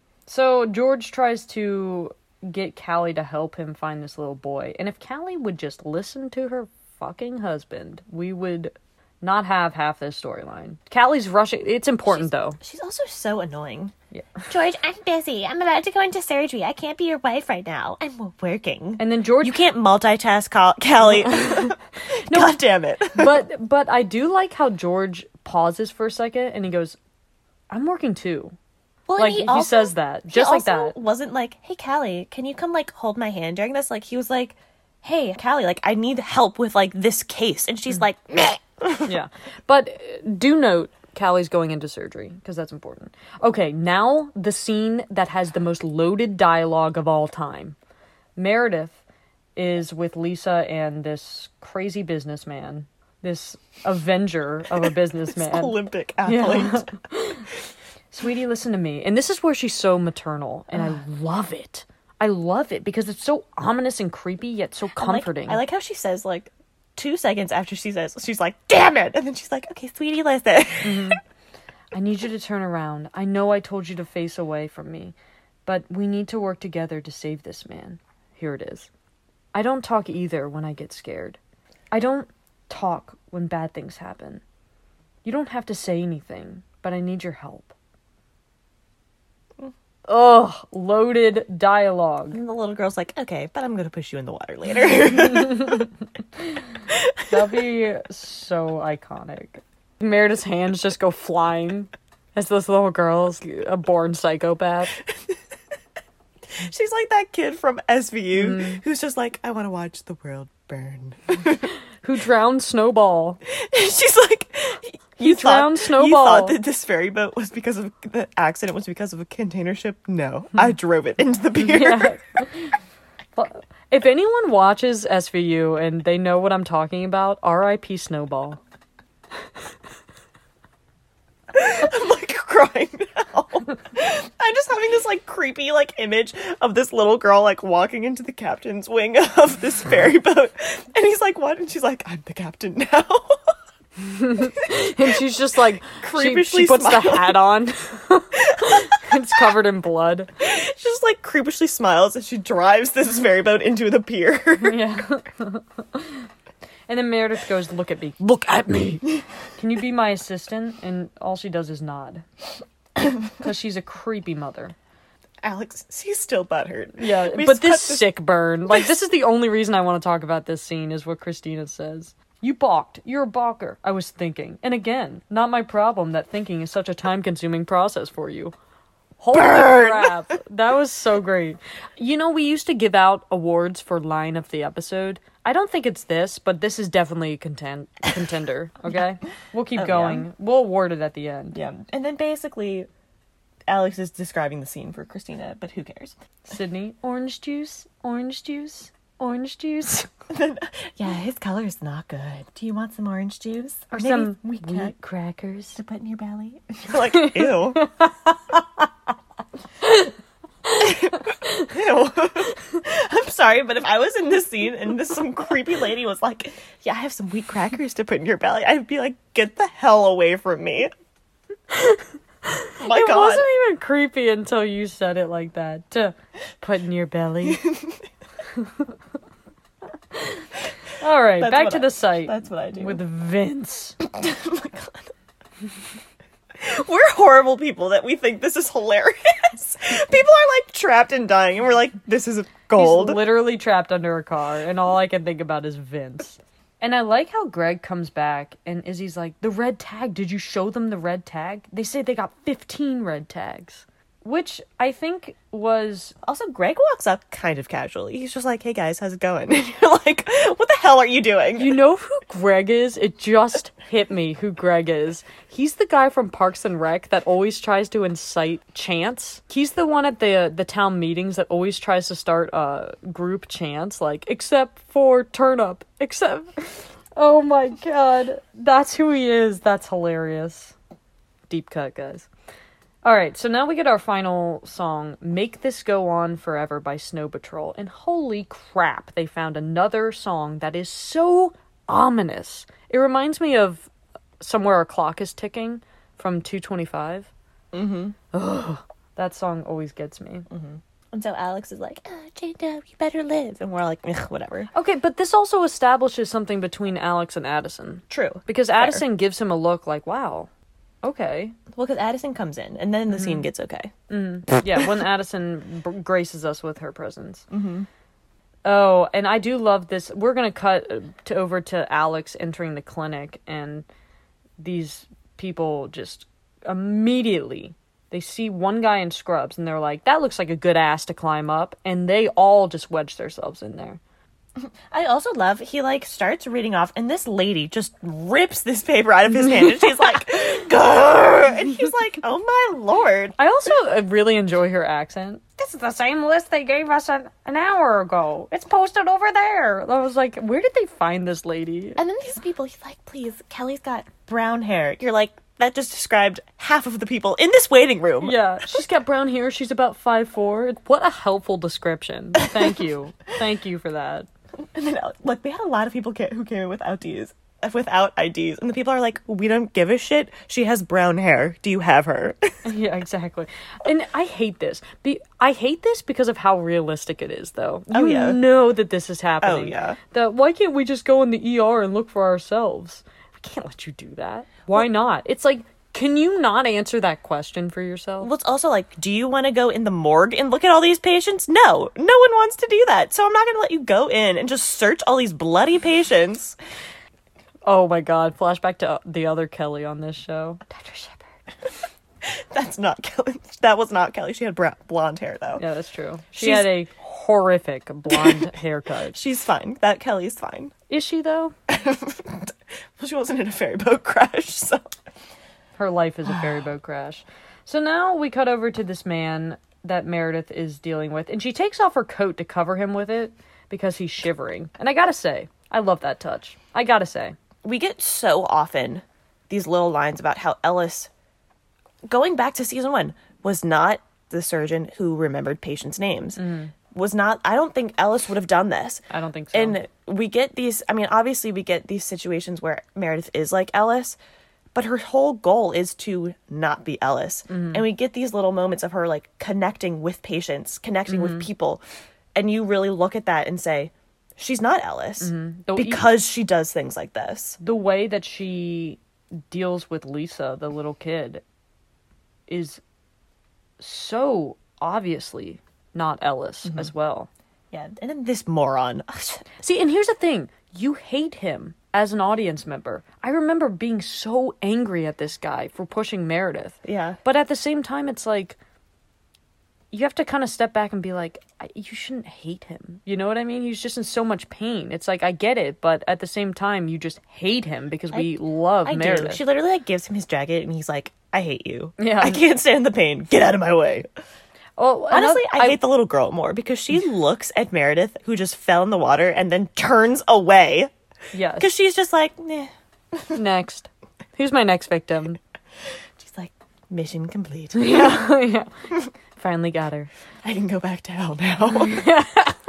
So George tries to get Callie to help him find this little boy. And if Callie would just listen to her fucking husband, we would not have half this storyline. Callie's rushing. It's important, though. She's also so annoying. Yeah. George, I'm busy. I'm about to go into surgery. I can't be your wife right now. I'm working. And then George... You can't multitask, Cal- Callie. no, God damn it. but but I do like how George pauses for a second and he goes, I'm working too. Well, Like, he, he also, says that, he just like also that. wasn't like, hey, Callie, can you come, like, hold my hand during this? Like, he was like, hey, Callie, like, I need help with, like, this case. And she's like, meh. Yeah. But uh, do note, Callie's going into surgery, because that's important. Okay, now the scene that has the most loaded dialogue of all time. Meredith is with Lisa and this crazy businessman, this avenger of a businessman. Olympic athlete. Yeah. Sweetie, listen to me. And this is where she's so maternal, and I love it. I love it because it's so ominous and creepy, yet so comforting. I like, I like how she says, like, two seconds after she says, she's like, damn it! And then she's like, okay, sweetie, listen. Mm-hmm. I need you to turn around. I know I told you to face away from me, but we need to work together to save this man. Here it is. I don't talk either when I get scared. I don't talk when bad things happen. You don't have to say anything, but I need your help. Ugh, loaded dialogue. And the little girl's like, okay, but I'm gonna push you in the water later. That'd be so iconic. Meredith's hands just go flying as this little girl's a born psychopath. She's like that kid from S V U Mm. who's just like, I want to watch the world burn. Who drowned Snowball. She's like, You thought- drowned Snowball. You thought that this ferry boat was because of the accident was because of a container ship? No, I drove it into the pier. Yeah. Well, if anyone watches S V U and they know what I'm talking about, R I P Snowball. I'm like crying now. I'm just having this like creepy like image of this little girl like walking into the captain's wing of this ferry boat, and he's like, "What?" And she's like, "I'm the captain now." And she's just like, she, Creepishly she puts the smiling. hat on. It's covered in blood. She just like creepishly smiles as she drives this ferry boat into the pier. Yeah. And then Meredith goes, look at me. Look at me. Can you be my assistant? And all she does is nod. Because she's a creepy mother. Alex, she's still butthurt. Yeah, We but this set this- sick burn. Like, this is the only reason I want to talk about this scene, is what Christina says. You balked. You're a balker. I was thinking. And again, not my problem that thinking is such a time-consuming process for you. Holy crap. That was so great. You know, we used to give out awards for line of the episode. I don't think it's this, but this is definitely a contend- contender, okay? We'll keep Oh, going. yeah. We'll award it at the end. Yeah, and then basically, Alex is describing the scene for Christina, but who cares? Sydney, orange juice, orange juice, orange juice. Yeah, his color's not good. Do you want some orange juice? Or Maybe some wheat wheat ca- crackers. to put in your belly? You're like, ew. Ew. I'm sorry, but if I was in this scene and this some creepy lady was like, yeah, I have some wheat crackers to put in your belly, I'd be like, get the hell away from me. My it God. wasn't even creepy until you said it like that. To put in your belly. All right, That's back what to I- the site. That's what I do. With Vince. Oh my God. We're horrible people that we think this is hilarious. People are like trapped and dying, and we're like, this is gold. He's literally trapped under a car, and all I can think about is Vince. And I like how Greg comes back, and Izzy's like, the red tag, did you show them the red tag? They say they got fifteen red tags. Which I think was... Also, Greg walks up kind of casually. He's just like, hey guys, how's it going? And you're like, what the hell are you doing? You know who Greg is? It just hit me who Greg is. He's the guy from Parks and Rec that always tries to incite chants. He's the one at the the town meetings that always tries to start uh, group chants, like, except for turnip, except... Oh my god. That's who he is. That's hilarious. Deep cut, guys. Alright, so now we get our final song, Make This Go On Forever by Snow Patrol. And holy crap, they found another song that is so ominous. It reminds me of Somewhere a Clock is Ticking from two twenty-five. Mm-hmm. Ugh, that song always gets me. Mm-hmm. And so Alex is like, oh, J-Dub, you better live. And we're like, whatever. Okay, but this also establishes something between Alex and Addison. True. Because Fair. Addison gives him a look like, wow, okay. Well, because Addison comes in, and then the mm-hmm. scene gets okay. Mm-hmm. Yeah, when Addison b- graces us with her presence. Mm-hmm. Oh, and I do love this. We're going to cut to over to Alex entering the clinic, and these people just immediately, they see one guy in scrubs, and they're like, that looks like a good ass to climb up, and they all just wedge themselves in there. I also love, he, like, starts reading off, and this lady just rips this paper out of his hand, and she's like, grrr! And he's like, oh my lord. I also really enjoy her accent. This is the same list they gave us an, an hour ago. It's posted over there. I was like, where did they find this lady? And then these people, he's like, please, Kelly's got brown hair. You're like, that just described half of the people in this waiting room. Yeah, she's got brown hair. She's about five foot four. What a helpful description. Thank you. Thank you for that. And then, like, we had a lot of people who came in with I Ds, without I Ds, and the people are like, we don't give a shit. She has brown hair. Do you have her? Yeah, exactly. And I hate this. Be- I hate this because of how realistic it is, though. You oh, yeah. know that this is happening. Oh, yeah. That, why can't we just go in the E R and look for ourselves? I can't let you do that. Why well, not? It's like, can you not answer that question for yourself? Well, it's also like, do you want to go in the morgue and look at all these patients? No, no one wants to do that. So I'm not going to let you go in and just search all these bloody patients. Oh my god, flashback to the other Kelly on this show. Doctor Shepard. That's not Kelly. That was not Kelly. She had bra- blonde hair, though. Yeah, that's true. She She's... had a horrific blonde haircut. She's fine. That Kelly's fine. Is she, though? Well, she wasn't in a ferry boat crash, so... Her life is a ferry boat crash. So now we cut over to this man that Meredith is dealing with, and she takes off her coat to cover him with it because he's shivering. And I gotta say, I love that touch. I gotta say. We get so often these little lines about how Ellis, going back to season one, was not the surgeon who remembered patients' names. Mm. Was not, I don't think Ellis would have done this. I don't think so. And we get these, I mean, obviously we get these situations where Meredith is like Ellis, but her whole goal is to not be Ellis. Mm-hmm. And we get these little moments of her, like, connecting with patients, connecting mm-hmm. with people. And you really look at that and say, she's not Ellis. Mm-hmm. Because she does things like this. The way that she deals with Lisa, the little kid, is so obviously not Ellis mm-hmm. as well. Yeah, and then this moron. See, and here's the thing. You hate him as an audience member. I remember being so angry at this guy for pushing Meredith. Yeah. But at the same time, it's like, you have to kind of step back and be like, you shouldn't hate him. You know what I mean? He's just in so much pain. It's like, I get it, but at the same time, you just hate him because we I, love I Meredith. Do. She literally, like, gives him his jacket, and he's like, I hate you. Yeah. I can't stand the pain. Get out of my way. Well, honestly, another, I, I hate the little girl more because she looks at Meredith, who just fell in the water, and then turns away. Yes. Because she's just like, nah. Next. Who's my next victim? She's like, mission complete. Yeah, yeah. Finally got her. I can go back to hell now.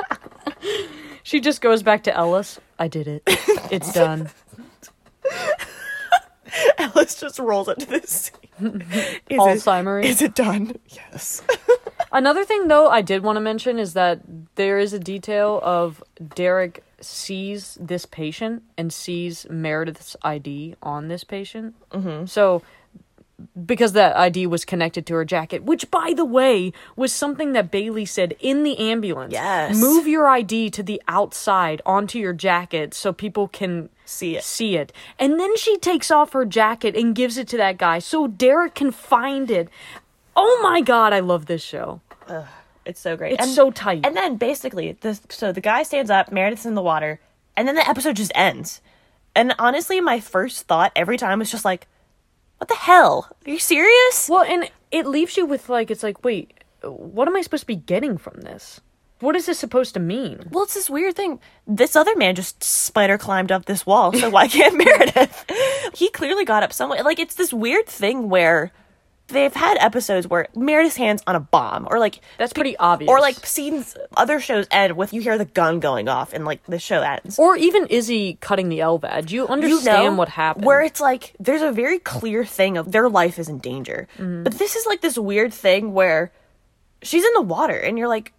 She just goes back to Ellis. I did it. It's done. Ellis Alice just rolls into this scene. Is Alzheimer's. It, is it done? Yes. Another thing, though, I did want to mention is that there is a detail of Derek sees this patient and sees Meredith's I D on this patient. Mm-hmm. So, because that I D was connected to her jacket, which, by the way, was something that Bailey said in the ambulance. Yes. Move your I D to the outside onto your jacket so people can See it. See it. And then she takes off her jacket and gives it to that guy so Derek can find it. Oh my god, I love this show. Ugh, it's so great. It's and, so tight. And then basically, the, so the guy stands up, Meredith's in the water, and then the episode just ends. And honestly, my first thought every time was just like, what the hell? Are you serious? Well, and it leaves you with like, it's like, wait, what am I supposed to be getting from this? What is this supposed to mean? Well, it's this weird thing. This other man just spider climbed up this wall, so why can't Meredith? He clearly got up somewhere. Like, it's this weird thing where they've had episodes where Meredith's hand's on a bomb, or like... That's pretty obvious. Or like scenes, other shows end with you hear the gun going off and like the show ends. Or even Izzy cutting the L V A D. You understand you know, what happened. Where it's like, there's a very clear thing of their life is in danger. Mm-hmm. But this is like this weird thing where she's in the water and you're like,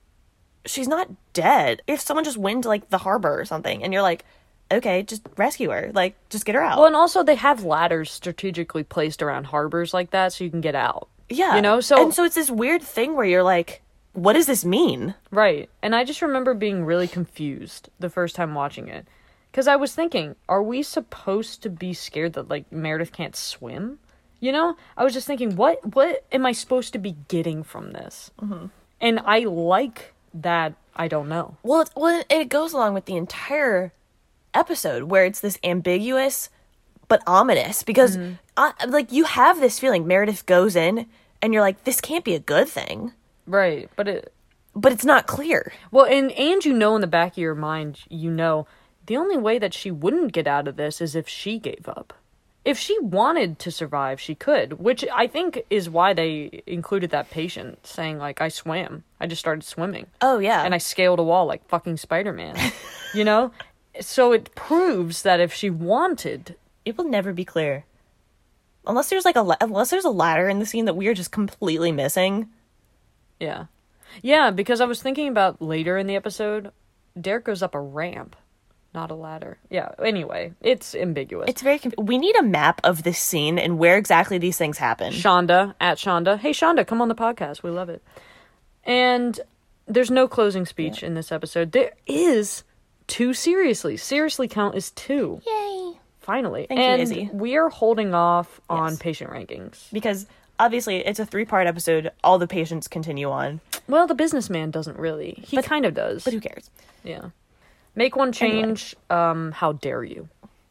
she's not dead. If someone just went to like the harbor or something and you're like, okay, just rescue her. Like, just get her out. Well, and also they have ladders strategically placed around harbors like that so you can get out. Yeah. You know, so... And so it's this weird thing where you're like, what does this mean? Right. And I just remember being really confused the first time watching it. Because I was thinking, are we supposed to be scared that, like, Meredith can't swim? You know? I was just thinking, what what am I supposed to be getting from this? Mm-hmm. And I like that I don't know. Well, it's, well, it goes along with the entire episode where it's this ambiguous but ominous. Because, mm-hmm. I, like, you have this feeling. Meredith goes in, and you're like, this can't be a good thing. Right, but it... But it's not clear. Well, and, and you know in the back of your mind, you know, the only way that she wouldn't get out of this is if she gave up. If she wanted to survive, she could, which I think is why they included that patient saying, like, I swam. I just started swimming. Oh, yeah. And I scaled a wall like fucking Spider-Man. You know? So it proves that if she wanted... It will never be clear. Unless there's, like, a la- unless there's a ladder in the scene that we are just completely missing. Yeah. Yeah, because I was thinking about later in the episode, Derek goes up a ramp. Not a ladder. Yeah, anyway, it's ambiguous. It's very... Conf- we need a map of this scene and where exactly these things happen. Shonda, at Shonda. Hey, Shonda, come on the podcast. We love it. And there's no closing speech yeah. in this episode. There is two Seriously. Seriously count is two. Yay. Finally. Thank and you, Izzy. We are holding off on yes. patient rankings. Because... Obviously, it's a three-part episode. All the patients continue on. Well, the businessman doesn't really. He but, kind of does. But who cares? Yeah. Make one change. Anyway. Um, how dare you?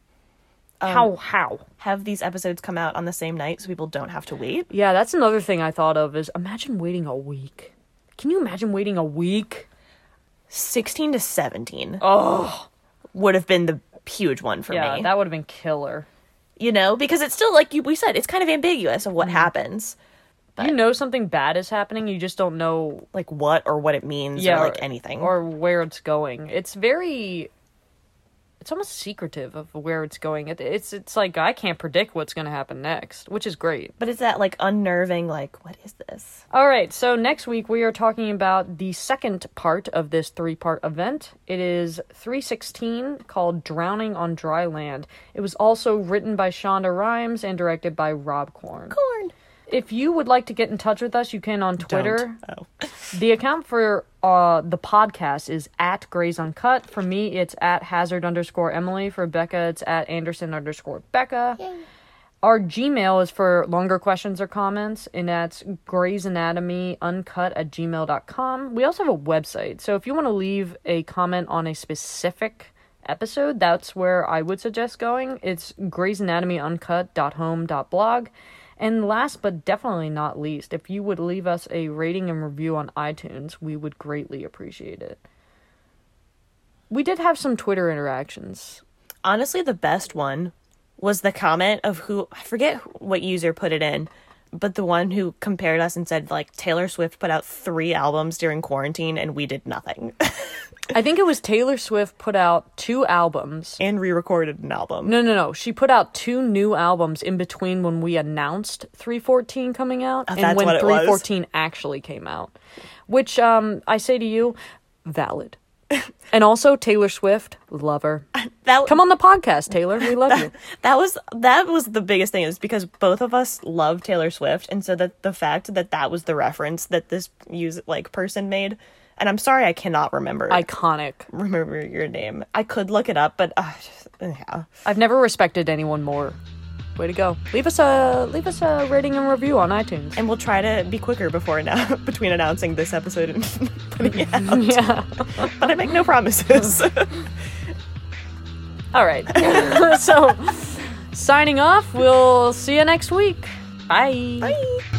Um, how, how? Have these episodes come out on the same night so people don't have to wait? Yeah, that's another thing I thought of is imagine waiting a week. Can you imagine waiting a week? sixteen to seventeen. Oh. Would have been the huge one for yeah, me. Yeah, that would have been killer. You know, because it's still, like you, we said, it's kind of ambiguous of what mm. happens. But you know something bad is happening, you just don't know... Like, what or what it means yeah, or, like, anything. Or where it's going. It's very... It's almost secretive of where it's going. It, it's it's like, I can't predict what's going to happen next, which is great. But it's that, like, unnerving, like, what is this? Alright, so next week we are talking about the second part of this three-part event. It is three sixteen, called Drowning on Dry Land. It was also written by Shonda Rhimes and directed by Rob Korn. Korn! If you would like to get in touch with us, you can on Twitter. Oh. The account for uh, the podcast is at Grays Uncut. For me, it's at Hazard underscore Emily. For Becca, it's at Anderson underscore Becca. Yay. Our Gmail is for longer questions or comments, and that's Grays Anatomy Uncut at gmail dot com. We also have a website, so if you want to leave a comment on a specific episode, that's where I would suggest going. It's grays anatomy uncut dot home dot blog. And last but definitely not least, if you would leave us a rating and review on iTunes, we would greatly appreciate it. We did have some Twitter interactions. Honestly, the best one was the comment of who, I forget what user put it in, but the one who compared us and said, like, Taylor Swift put out three albums during quarantine and we did nothing. I think it was Taylor Swift put out two albums. And re-recorded an album. No, no, no. She put out two new albums in between when we announced three fourteen coming out Oh, and that's when what it was. three fourteen actually came out. Which, um, I say to you, valid. And also, Taylor Swift, love her. That, Come on the podcast, Taylor. We love you. That was that was the biggest thing, is because both of us love Taylor Swift, and so that the fact that that was the reference that this use like person made, and I'm sorry I cannot remember Iconic. remember your name. I could look it up, but uh, just, yeah. I've never respected anyone more. Way to go. Leave us a leave us a rating and review on iTunes. And we'll try to be quicker bore now between announcing this episode and putting it out. Yeah. But I make no promises. All right. So, signing off. We'll see you next week. Bye. Bye.